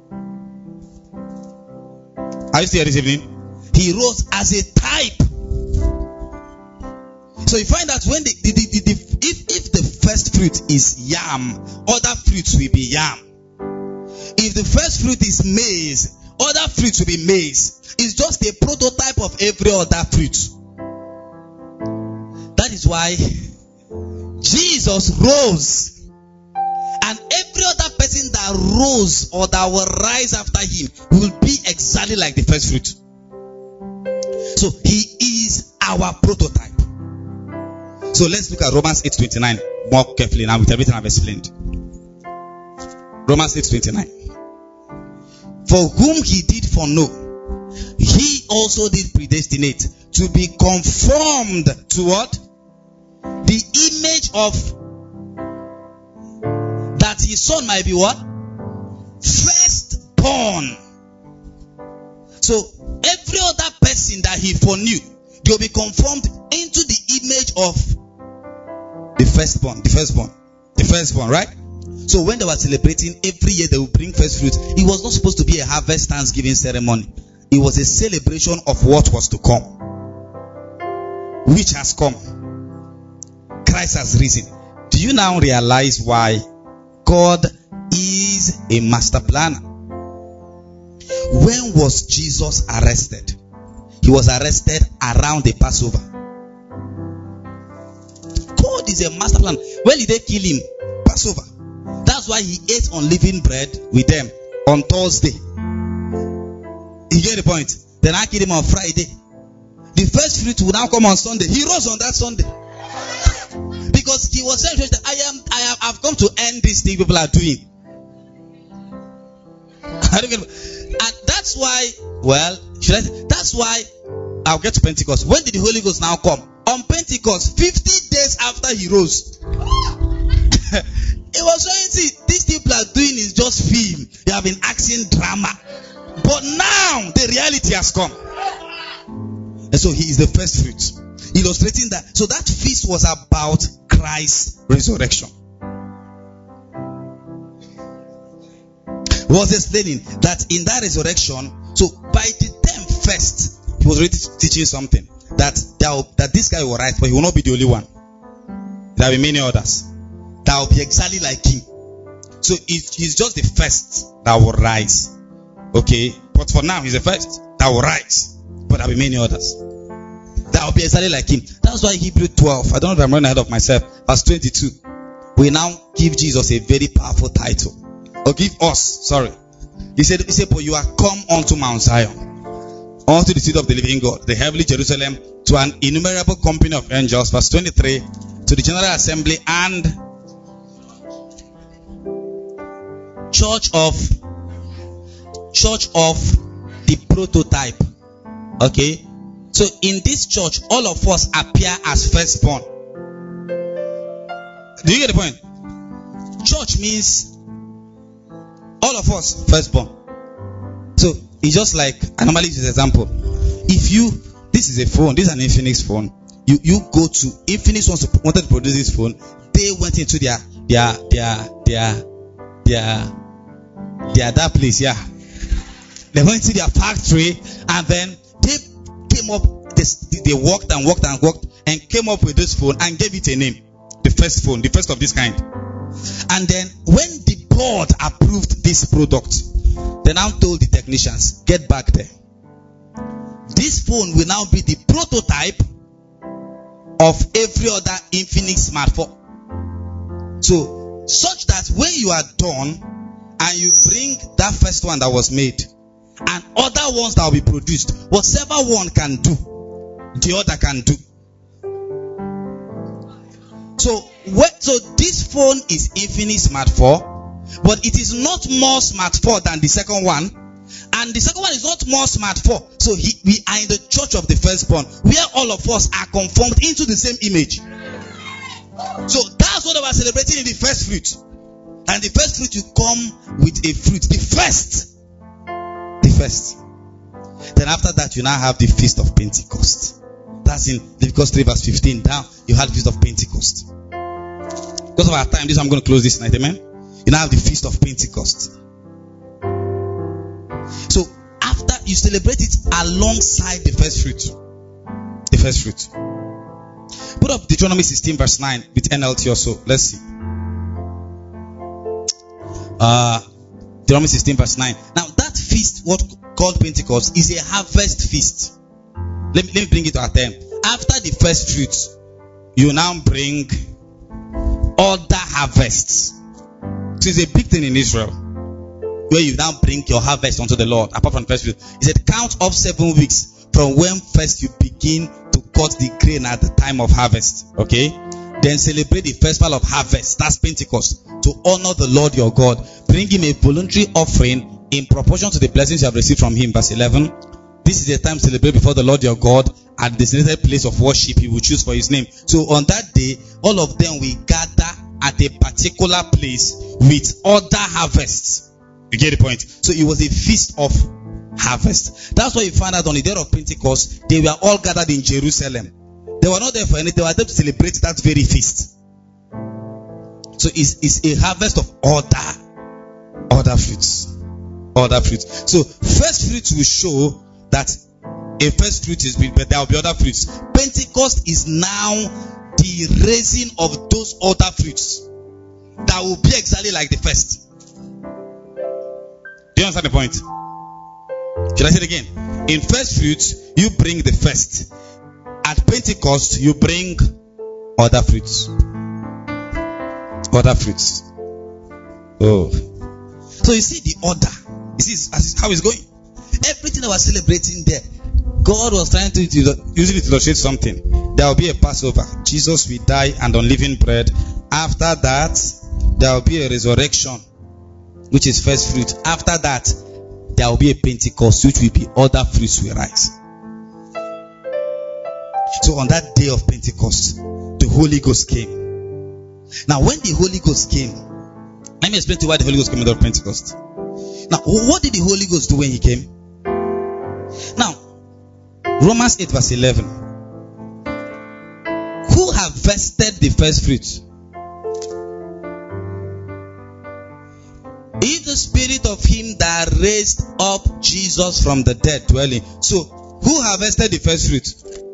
Are you still here this evening? He rose as a type. So you find that when if the first fruit is yam, other fruits will be yam. If the first fruit is maize, other fruits will be maize. It's just a prototype of every other fruit. That is why Jesus rose. And every other person that rose or that will rise after him will be exactly like the first fruit. So he is our prototype. So let's look at Romans 8:29 more carefully now with everything I've explained. Romans 8:29. For whom he did foreknow, he also did predestinate to be conformed to what? The image of that his son might be what? Firstborn. So every other person that he foreknew, they will be conformed into the image of the firstborn, right? So when they were celebrating, every year they would bring first fruit. It was not supposed to be a harvest Thanksgiving ceremony. It was a celebration of what was to come, which has come. Christ has risen. Do you now realize why God is a master planner? When was Jesus arrested? He was arrested around the Passover. God is a master planner. When did they kill him? Passover. That's why he ate unleavened bread with them on Thursday. You get the point? Then I killed him on Friday. The first fruit will now come on Sunday. He rose on that Sunday. Because he was saying, I've come to end this thing people are doing. And that's why, that's why I'll get to Pentecost. When did the Holy Ghost now come? On Pentecost, 50 days after he rose. It was showing, see, these people are doing is just film. They have been acting drama. But now, the reality has come. And so he is the first fruit. Illustrating that. So that feast was about Christ's resurrection. Was explaining that in that resurrection, so by the time first, he was already teaching something. That this guy will rise, but he will not be the only one. There will be many others that will be exactly like him. So he's just the first that will rise. Okay? But for now, he's the first that will rise. But there will be many others that will be exactly like him. That's why Hebrews 12, I don't know if I'm running ahead of myself, verse 22, we now give Jesus a very powerful title. Or give us, sorry. He said, but you are come unto Mount Zion, unto the city of the living God, the heavenly Jerusalem, to an innumerable company of angels, verse 23, to the general assembly and church of the prototype. Okay? So in this church, all of us appear as firstborn. Do you get the point? Church means all of us firstborn. So it's just like, I normally use this example. If this is a phone, this is an Infinix phone. You go to Infinix wanted to produce this phone. They went into their that place, yeah. They went to their factory and then they came up. They worked and came up with this phone and gave it a name. The first phone, the first of this kind. And then when the board approved this product, they now told the technicians, get back there. This phone will now be the prototype of every other Infinix smartphone. So, such that when you are done and you bring that first one that was made and other ones that will be produced, whatever one can do, the other can do. So this phone is Infinix Smart 4, but it is not more Smart 4 than the second one. And the second one is not more smart. 4. So we are in the church of the firstborn, where all of us are conformed into the same image. So that's what we are celebrating in the first fruit. And the first fruit, you come with a fruit. The first. Then after that, you now have the feast of Pentecost. That's in Leviticus 3 verse 15. Down, you have the feast of Pentecost. Because of our time, I'm going to close this night. Amen. You now have the feast of Pentecost. So after you celebrate it alongside the first fruit. The first fruit. Put up Deuteronomy 16 verse 9 with NLT also. Let's see. Deuteronomy 16 verse 9. Now that feast, what called Pentecost, is a harvest feast. Let me bring it to our term. After the first fruits, you now bring other harvests. So it's a big thing in Israel, where you now bring your harvest unto the Lord, apart from the first fruit. He said, count up 7 weeks from when first you begin to cut the grain at the time of harvest. Okay? Then celebrate the festival of harvest. That's Pentecost. To honor the Lord your God. Bring him a voluntary offering in proportion to the blessings you have received from him. Verse 11. This is the time to celebrate before the Lord your God at the designated place of worship he will choose for his name. So on that day, all of them will gather at a particular place with other harvests. You get the point? So it was a feast of harvest. That's why you find out on the day of Pentecost, they were all gathered in Jerusalem. They were not there for anything. They were there to celebrate that very feast. So it's a harvest of other fruits. Other fruits. So first fruits will show that a first fruit is big, but there will be other fruits. Pentecost is now the raising of those other fruits that will be exactly like the first. Do you understand the point? Should I say it again? In first fruits, you bring the first. At Pentecost, you bring other fruits. Other fruits. Oh. So you see the order. You see how it's going. Everything that was celebrating there, God was trying to use it to illustrate something. There will be a Passover. Jesus will die and unleavened bread. After that, there will be a resurrection, which is first fruit. After that, there will be a Pentecost, which will be other fruits will rise. So on that day of Pentecost, the Holy Ghost came. Now when the Holy Ghost came, let me explain to you why the Holy Ghost came on the day of Pentecost. Now, what did the Holy Ghost do when he came? Now, Romans 8 verse 11. Who harvested the first fruits? If the spirit of him that raised up Jesus from the dead dwelling. So, who harvested the first fruit?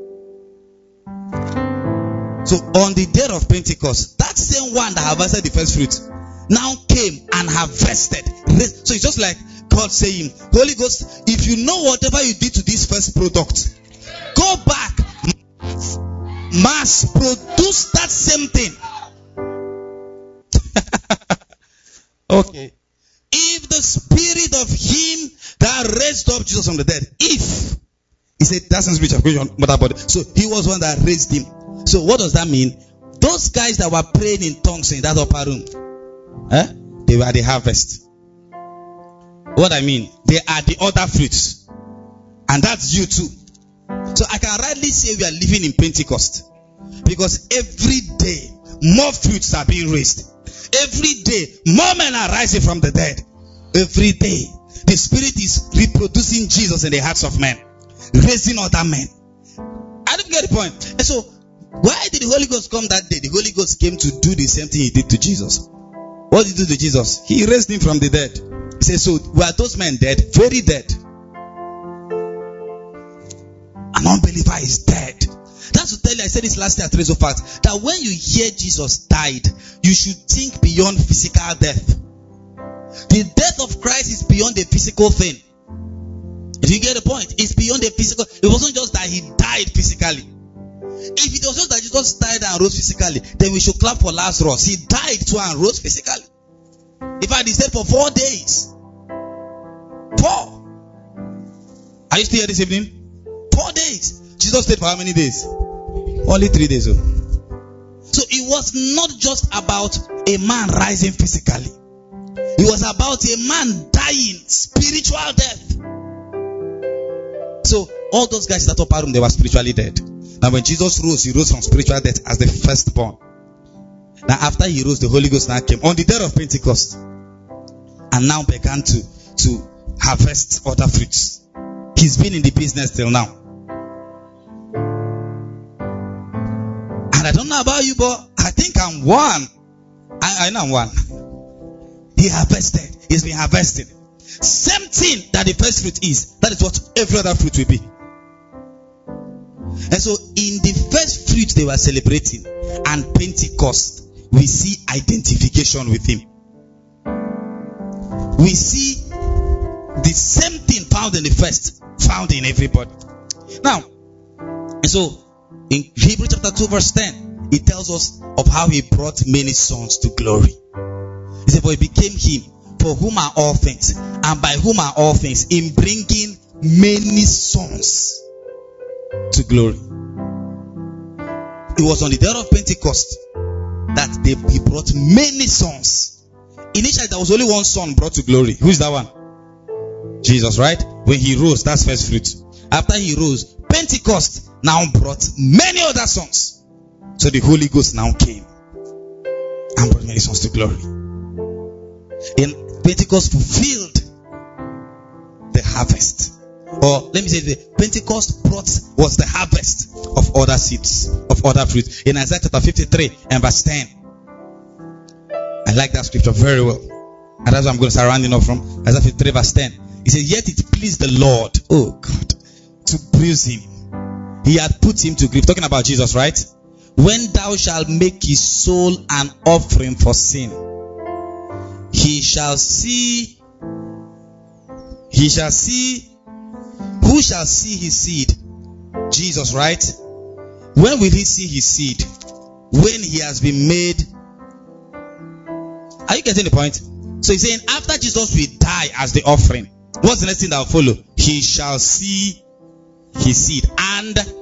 So, on the day of Pentecost, that same one that harvested the first fruit now came and harvested. So, it's just like God saying, Holy Ghost, if you know whatever you did to this first product, go back, mass produce that same thing. Okay. If the spirit of him that raised up Jesus from the dead, if he said that's the spirit of God, mother body. So he was one that raised him. So what does that mean? Those guys that were praying in tongues in that upper room, they were the harvest. What I mean, they are the other fruits, and that's you too. So I can rightly say we are living in Pentecost, because every day more fruits are being raised. Every day more men are rising from the dead. Every day the Spirit is reproducing Jesus in the hearts of men, raising other men. I don't get the point. And so why did the Holy Ghost come that day? The Holy Ghost came to do the same thing he did to Jesus. What did he do to Jesus? He raised him from the dead. He said, so were those men dead? Very dead. An unbeliever is dead. That's to tell you, I said this last year at Rezo Fact, that when you hear Jesus died, you should think beyond physical death. The death of Christ is beyond the physical thing. Do you get the point? It's beyond the physical. It wasn't just that he died physically. If it was just that Jesus died and rose physically, then we should clap for Lazarus. He died too and rose physically. In fact, he stayed for 4 days. 4. Are you still here this evening? 4 days. Jesus stayed for how many days? Only 3 days. So it was not just about a man rising physically. It was about a man dying, spiritual death. So all those guys that upper room, they were spiritually dead. Now when Jesus rose, he rose from spiritual death as the firstborn. Now after he rose, the Holy Ghost now came on the day of Pentecost, and now began to harvest other fruits. He's been in the business till now. And I don't know about you, but I think I'm one. I know I'm one. He harvested. He's been harvesting. Same thing that the first fruit is. That is what every other fruit will be. And so in the first fruit they were celebrating, and Pentecost, we see identification with him. We see the same thing found in the first, found in everybody. Now, and so in Hebrews chapter 2 verse 10, it tells us of how he brought many sons to glory. He said, for it became him for whom are all things, and by whom are all things, in bringing many sons to glory. It was on the day of Pentecost that he brought many sons. Initially, there was only one son brought to glory. Who is that one? Jesus, right? When he rose, that's first fruit. After he rose, Pentecost now brought many other sons. So the Holy Ghost now came and brought many sons to glory. And Pentecost fulfilled the harvest. Or let me say, the Pentecost was the harvest of other seeds, of other fruits. In Isaiah chapter 53 and verse 10. I like that scripture very well. And that's what I'm going to start rounding up from. Isaiah 53 verse 10. He said, yet it pleased the Lord, oh God, to bruise him. He had put him to grief. Talking about Jesus, right? When thou shalt make his soul an offering for sin, who shall see his seed? Jesus, right? When will he see his seed? When he has been made. Are you getting the point? So he's saying after Jesus will die as the offering, what's the next thing that will follow? He shall see his seed. And do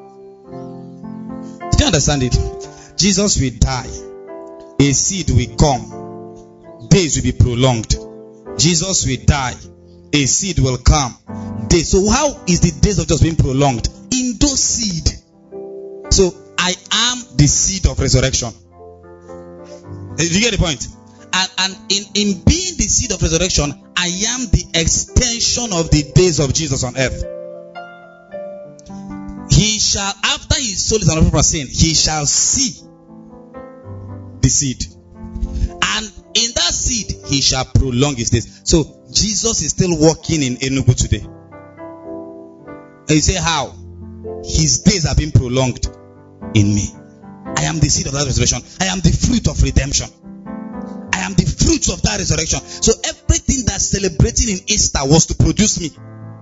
you understand it? Jesus will die. A seed will come. Days will be prolonged. Jesus will die. A seed will come. Days. So how is the days of just being prolonged? In those seed. So I am the seed of resurrection. Did you get the point? And in being the seed of resurrection, I am the extension of the days of Jesus on earth. He shall, after his soul is an offering for sin, he shall see the seed. And in that seed, he shall prolong his days. So, Jesus is still walking in Enugu today. And you say, how? His days have been prolonged in me. I am the seed of that resurrection. I am the fruit of redemption. I am the fruit of that resurrection. So, everything that's celebrating in Easter was to produce me.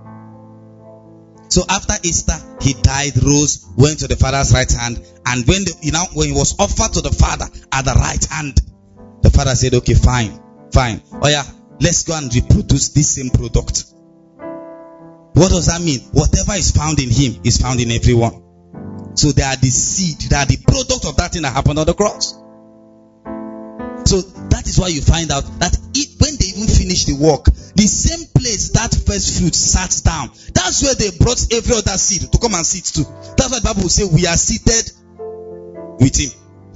So after Easter, he died, rose, went to the Father's right hand, and when he was offered to the Father at the right hand, the Father said, okay, fine. Oh yeah, let's go and reproduce this same product. What does that mean? Whatever is found in him is found in everyone. So they are the seed, they are the product of that thing that happened on the cross. So that is why you find out that when they even finish the work, the same place that first fruit sat down, that's where they brought every other seed to come and sit too. That's why the Bible will say we are seated with him.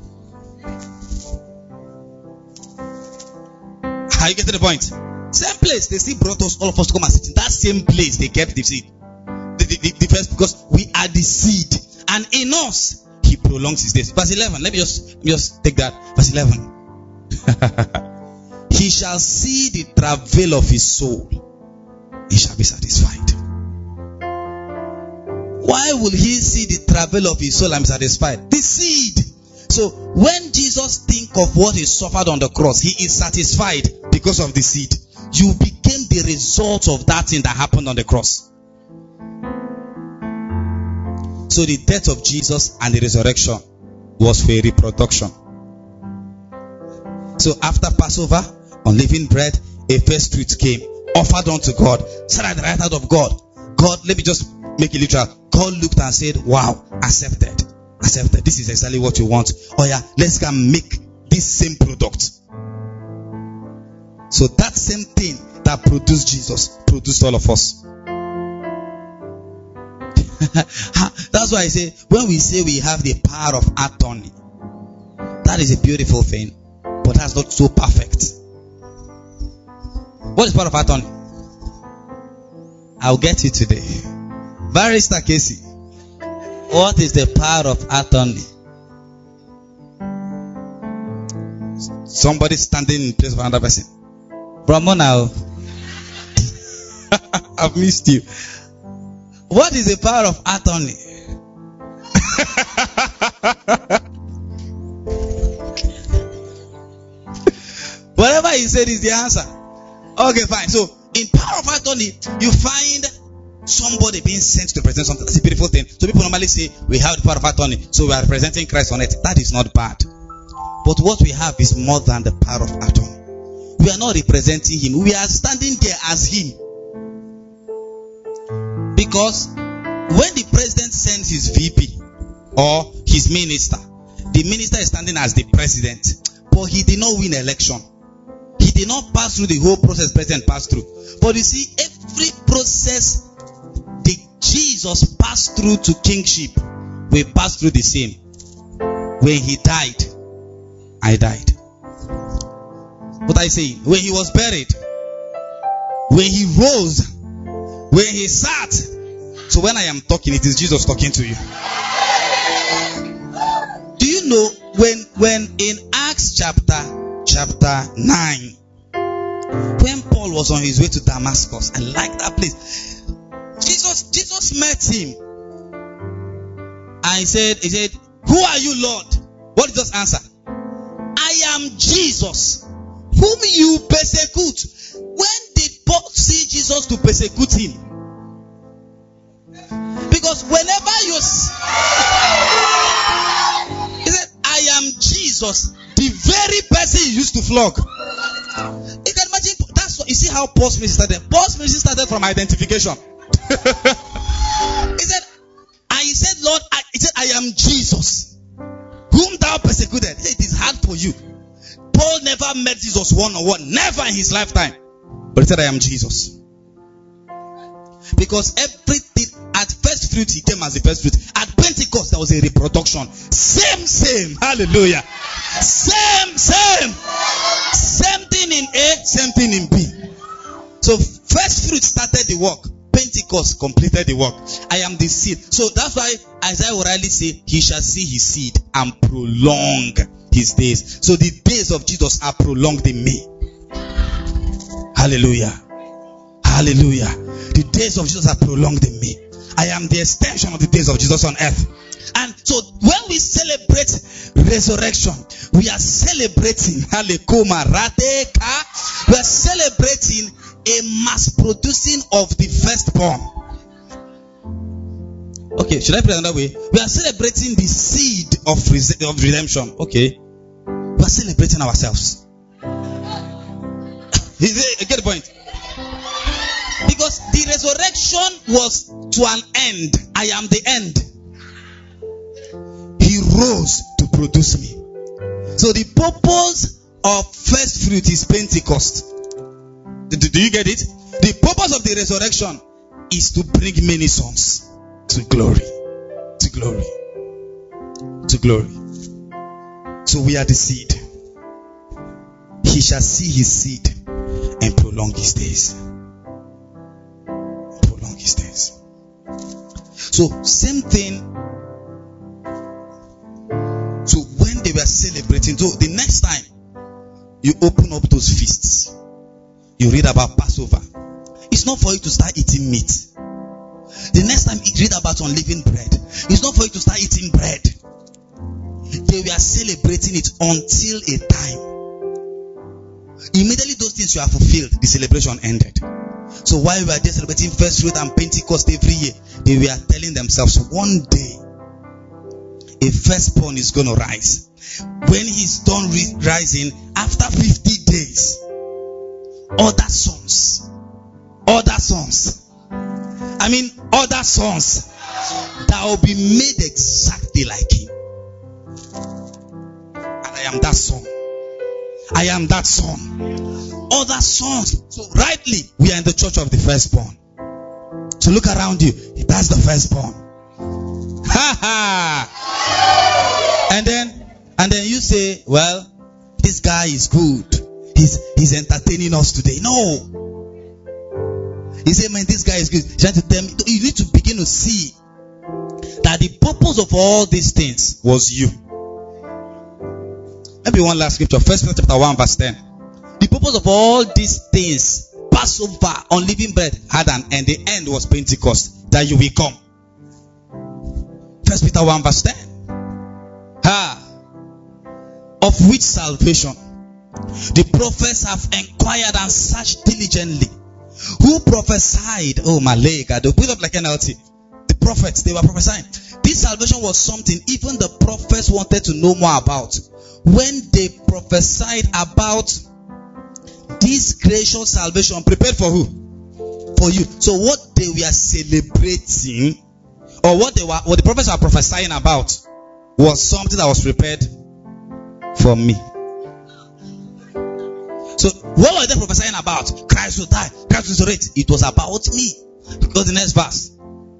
Are you getting the point? Same place, they still brought us, all of us, to come and sit in that same place. They kept the seed, the first, because we are the seed, and in us he prolongs his days. Verse 11. Let me just take that. Verse 11. He shall see the travail of his soul. He shall be satisfied. Why will he see the travail of his soul and be satisfied? The seed. So when Jesus think of what he suffered on the cross, he is satisfied because of the seed. You became the result of that thing that happened on the cross. So the death of Jesus and the resurrection was for a reproduction. So after Passover, unleavened bread, a first fruit came, offered unto God, sat at the right hand of God. God, let me just make it literal. God looked and said, wow, accepted. This is exactly what you want. Oh yeah, let's go and make this same product. So that same thing that produced Jesus produced all of us. That's why I say, when we say we have the power of attorney, that is a beautiful thing, but that's not so perfect. What is power of attorney? I'll get you today. Barrister Casey, what is the power of attorney? Somebody standing in place of another person. Brahmo now. I've missed you. What is the power of attorney? Whatever he said is the answer. Okay, fine. So, in power of attorney, you find somebody being sent to present something. That's a beautiful thing. So people normally say, we have the power of attorney, so we are representing Christ on earth. That is not bad. But what we have is more than the power of attorney. We are not representing him. We are standing there as him. Because when the president sends his VP or his minister, the minister is standing as the president. But he did not win election. He did not pass through the whole process president passed through. But you see, every process the Jesus passed through to kingship, we pass through the same. When he died, I died. What I say? When he was buried, when he rose, when he sat. So when I am talking, it is Jesus talking to you. Do you know when in Acts chapter 9, when Paul was on his way to Damascus, I like that place. Jesus met him. And he said, "Who are you, Lord?" What did Jesus answer? "I am Jesus, whom you persecute." When did Paul see Jesus to persecute him? Because whenever you he said, "I am Jesus," the very person he used to flog. You can imagine. That's what you see how Paul's ministry started. Paul's ministry started from identification. He said, "Lord," I am Jesus, whom thou persecuted. He said, "It is hard for you." Paul never met Jesus one-on-one, never in his lifetime. But he said, "I am Jesus." Because everything, at first fruit, he came as the first fruit. At Pentecost, there was a reproduction. Same. Hallelujah. Same thing in A, same thing in B. So first fruit started the work. Pentecost completed the work. I am the seed. So that's why Isaiah will rightly say, he shall see his seed and prolong his days. So the days of Jesus are prolonged in me. Hallelujah. Hallelujah. The days of Jesus are prolonged in me. I am the extension of the days of Jesus on earth. And so when we celebrate resurrection, we are celebrating we are celebrating a mass producing of the firstborn. Okay, should I put it another way? We are celebrating the seed of redemption. Okay, we are celebrating ourselves. You get the point? Because the resurrection was to an end. I am the end. He rose to produce me. So the purpose of first fruit is Pentecost. Do you get it? The purpose of the resurrection is to bring many sons to glory. To glory. To glory. So we are the seed. He shall see his seed and prolong his days. Prolong his days. So same thing. So when they were celebrating, so the next time you open up those feasts, you read about Passover. It's not for you to start eating meat. The next time you read about unleavened bread, it's not for you to start eating bread. They were celebrating it until a time. Immediately those things were fulfilled, the celebration ended. So while we are there celebrating first fruit and Pentecost every year, they were telling themselves, one day a firstborn is going to rise. When he's done rising, after 50 days, other sons that will be made exactly like him. And I am that son. I am that son. Other sons. So rightly, we are in the church of the firstborn. So look around you. That's the firstborn. Ha ha. And then you say, well, this guy is good. He's entertaining us today. No. He said, man, this guy is good. He's trying to tell me. You need to begin to see that the purpose of all these things was you. Maybe one last scripture. 1 Peter chapter 1 verse 10. The purpose of all these things, Passover, unleavened bread, had an end. The end was Pentecost, that you will come. 1 Peter 1 verse 10. Of which salvation the prophets have inquired and searched diligently. Who prophesied? Oh, Malega, they put up like NLT. The prophets, they were prophesying. This salvation was something even the prophets wanted to know more about. When they prophesied about this gracious salvation, prepared for who? For you. So what they were celebrating, or what the prophets were prophesying about, was something that was prepared for me. So what were they prophesying about? Christ will die, Christ will resurrect. It was about me. Because the next verse.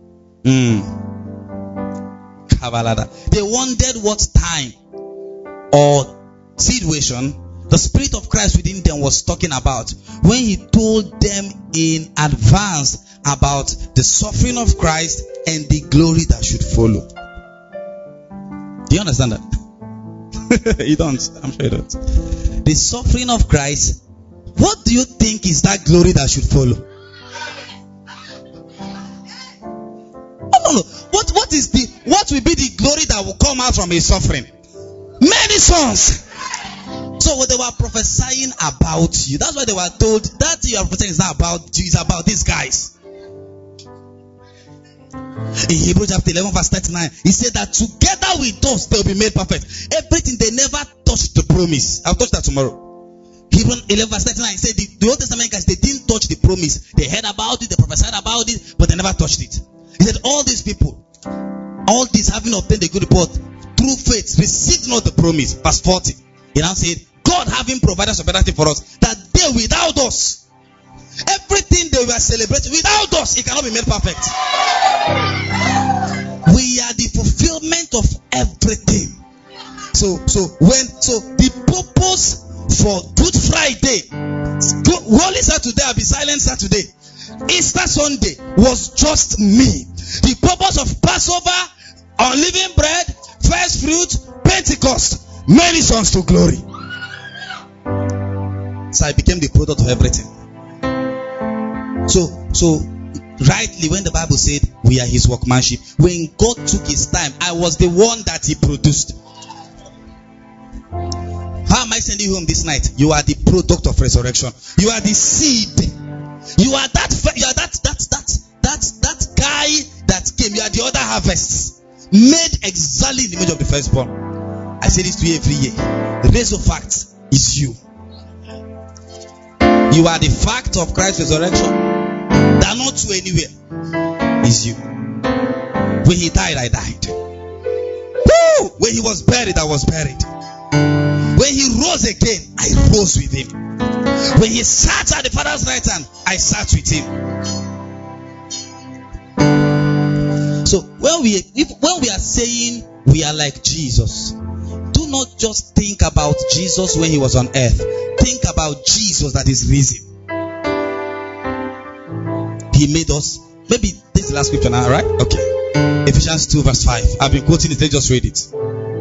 They wondered what time or situation the Spirit of Christ within them was talking about when he told them in advance about the suffering of Christ and the glory that should follow. Do you understand that? You don't. I'm sure you don't. The suffering of Christ. What do you think is that glory that should follow? No. What will be the glory that will come out from his suffering? Many sons. So what they were prophesying about you. That's why they were told that you are prophesying is not about you, it's about these guys. In Hebrews chapter 11 verse 39, he said that together with us they'll be made perfect. Everything, they never touched the promise. I'll touch that tomorrow. Hebrews 11 verse 39, he said the Old Testament guys, they didn't touch the promise. They heard about it, they prophesied about it, but they never touched it. He said all these people, all these having obtained a good report through faith, received not the promise. Verse 40, he now said, God having provided some better thing for us, that they without us, everything they were celebrating, without us, it cannot be made perfect. We are the fulfillment of everything. So the purpose for Good Friday, Holy Saturday, I'll be silent Saturday, Easter Sunday was just me. The purpose of Passover, unleavened bread, first fruit, Pentecost, many sons to glory. So I became the product of everything. So rightly, when the Bible said we are his workmanship, when God took his time, I was the one that he produced. How am I sending you home this night? You are the product of resurrection. You are the seed. You are that guy that came. You are the other harvest, made exactly in the image of the firstborn. I say this to you every year. The real fact is you. You are the fact of Christ's resurrection. That not to anywhere is you. When he died, I died. Woo! When he was buried, I was buried. When he rose again, I rose with him. When he sat at the Father's right hand, I sat with him. So when we are saying we are like Jesus, do not just think about Jesus when he was on earth. Think about Jesus that is risen. He made us. Maybe this is the last scripture now, right? Okay. Ephesians 2 verse 5. I've been quoting it. Let's just read it.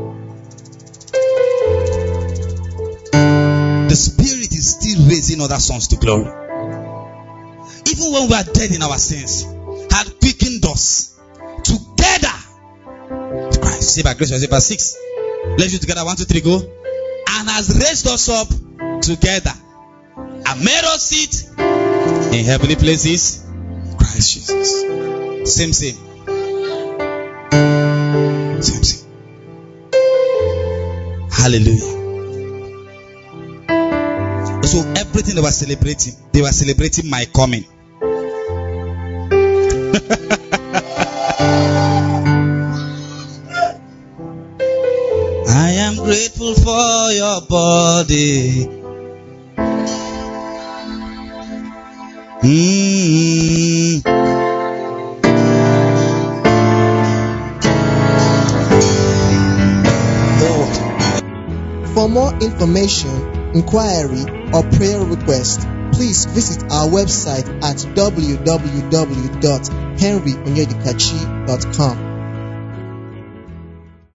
The Spirit is still raising other sons to glory. Even when we are dead in our sins, had quickened us together with Christ. Say by grace, say verse 6. Let's do together. 1, 2, 3, go. And has raised us up together and made us sit in heavenly places. Christ Jesus. Same. Same. Hallelujah. So everything they were celebrating my coming. I am grateful for your body. For more information, inquiry, or prayer request, please visit our website at www.henryonyedikachi.com.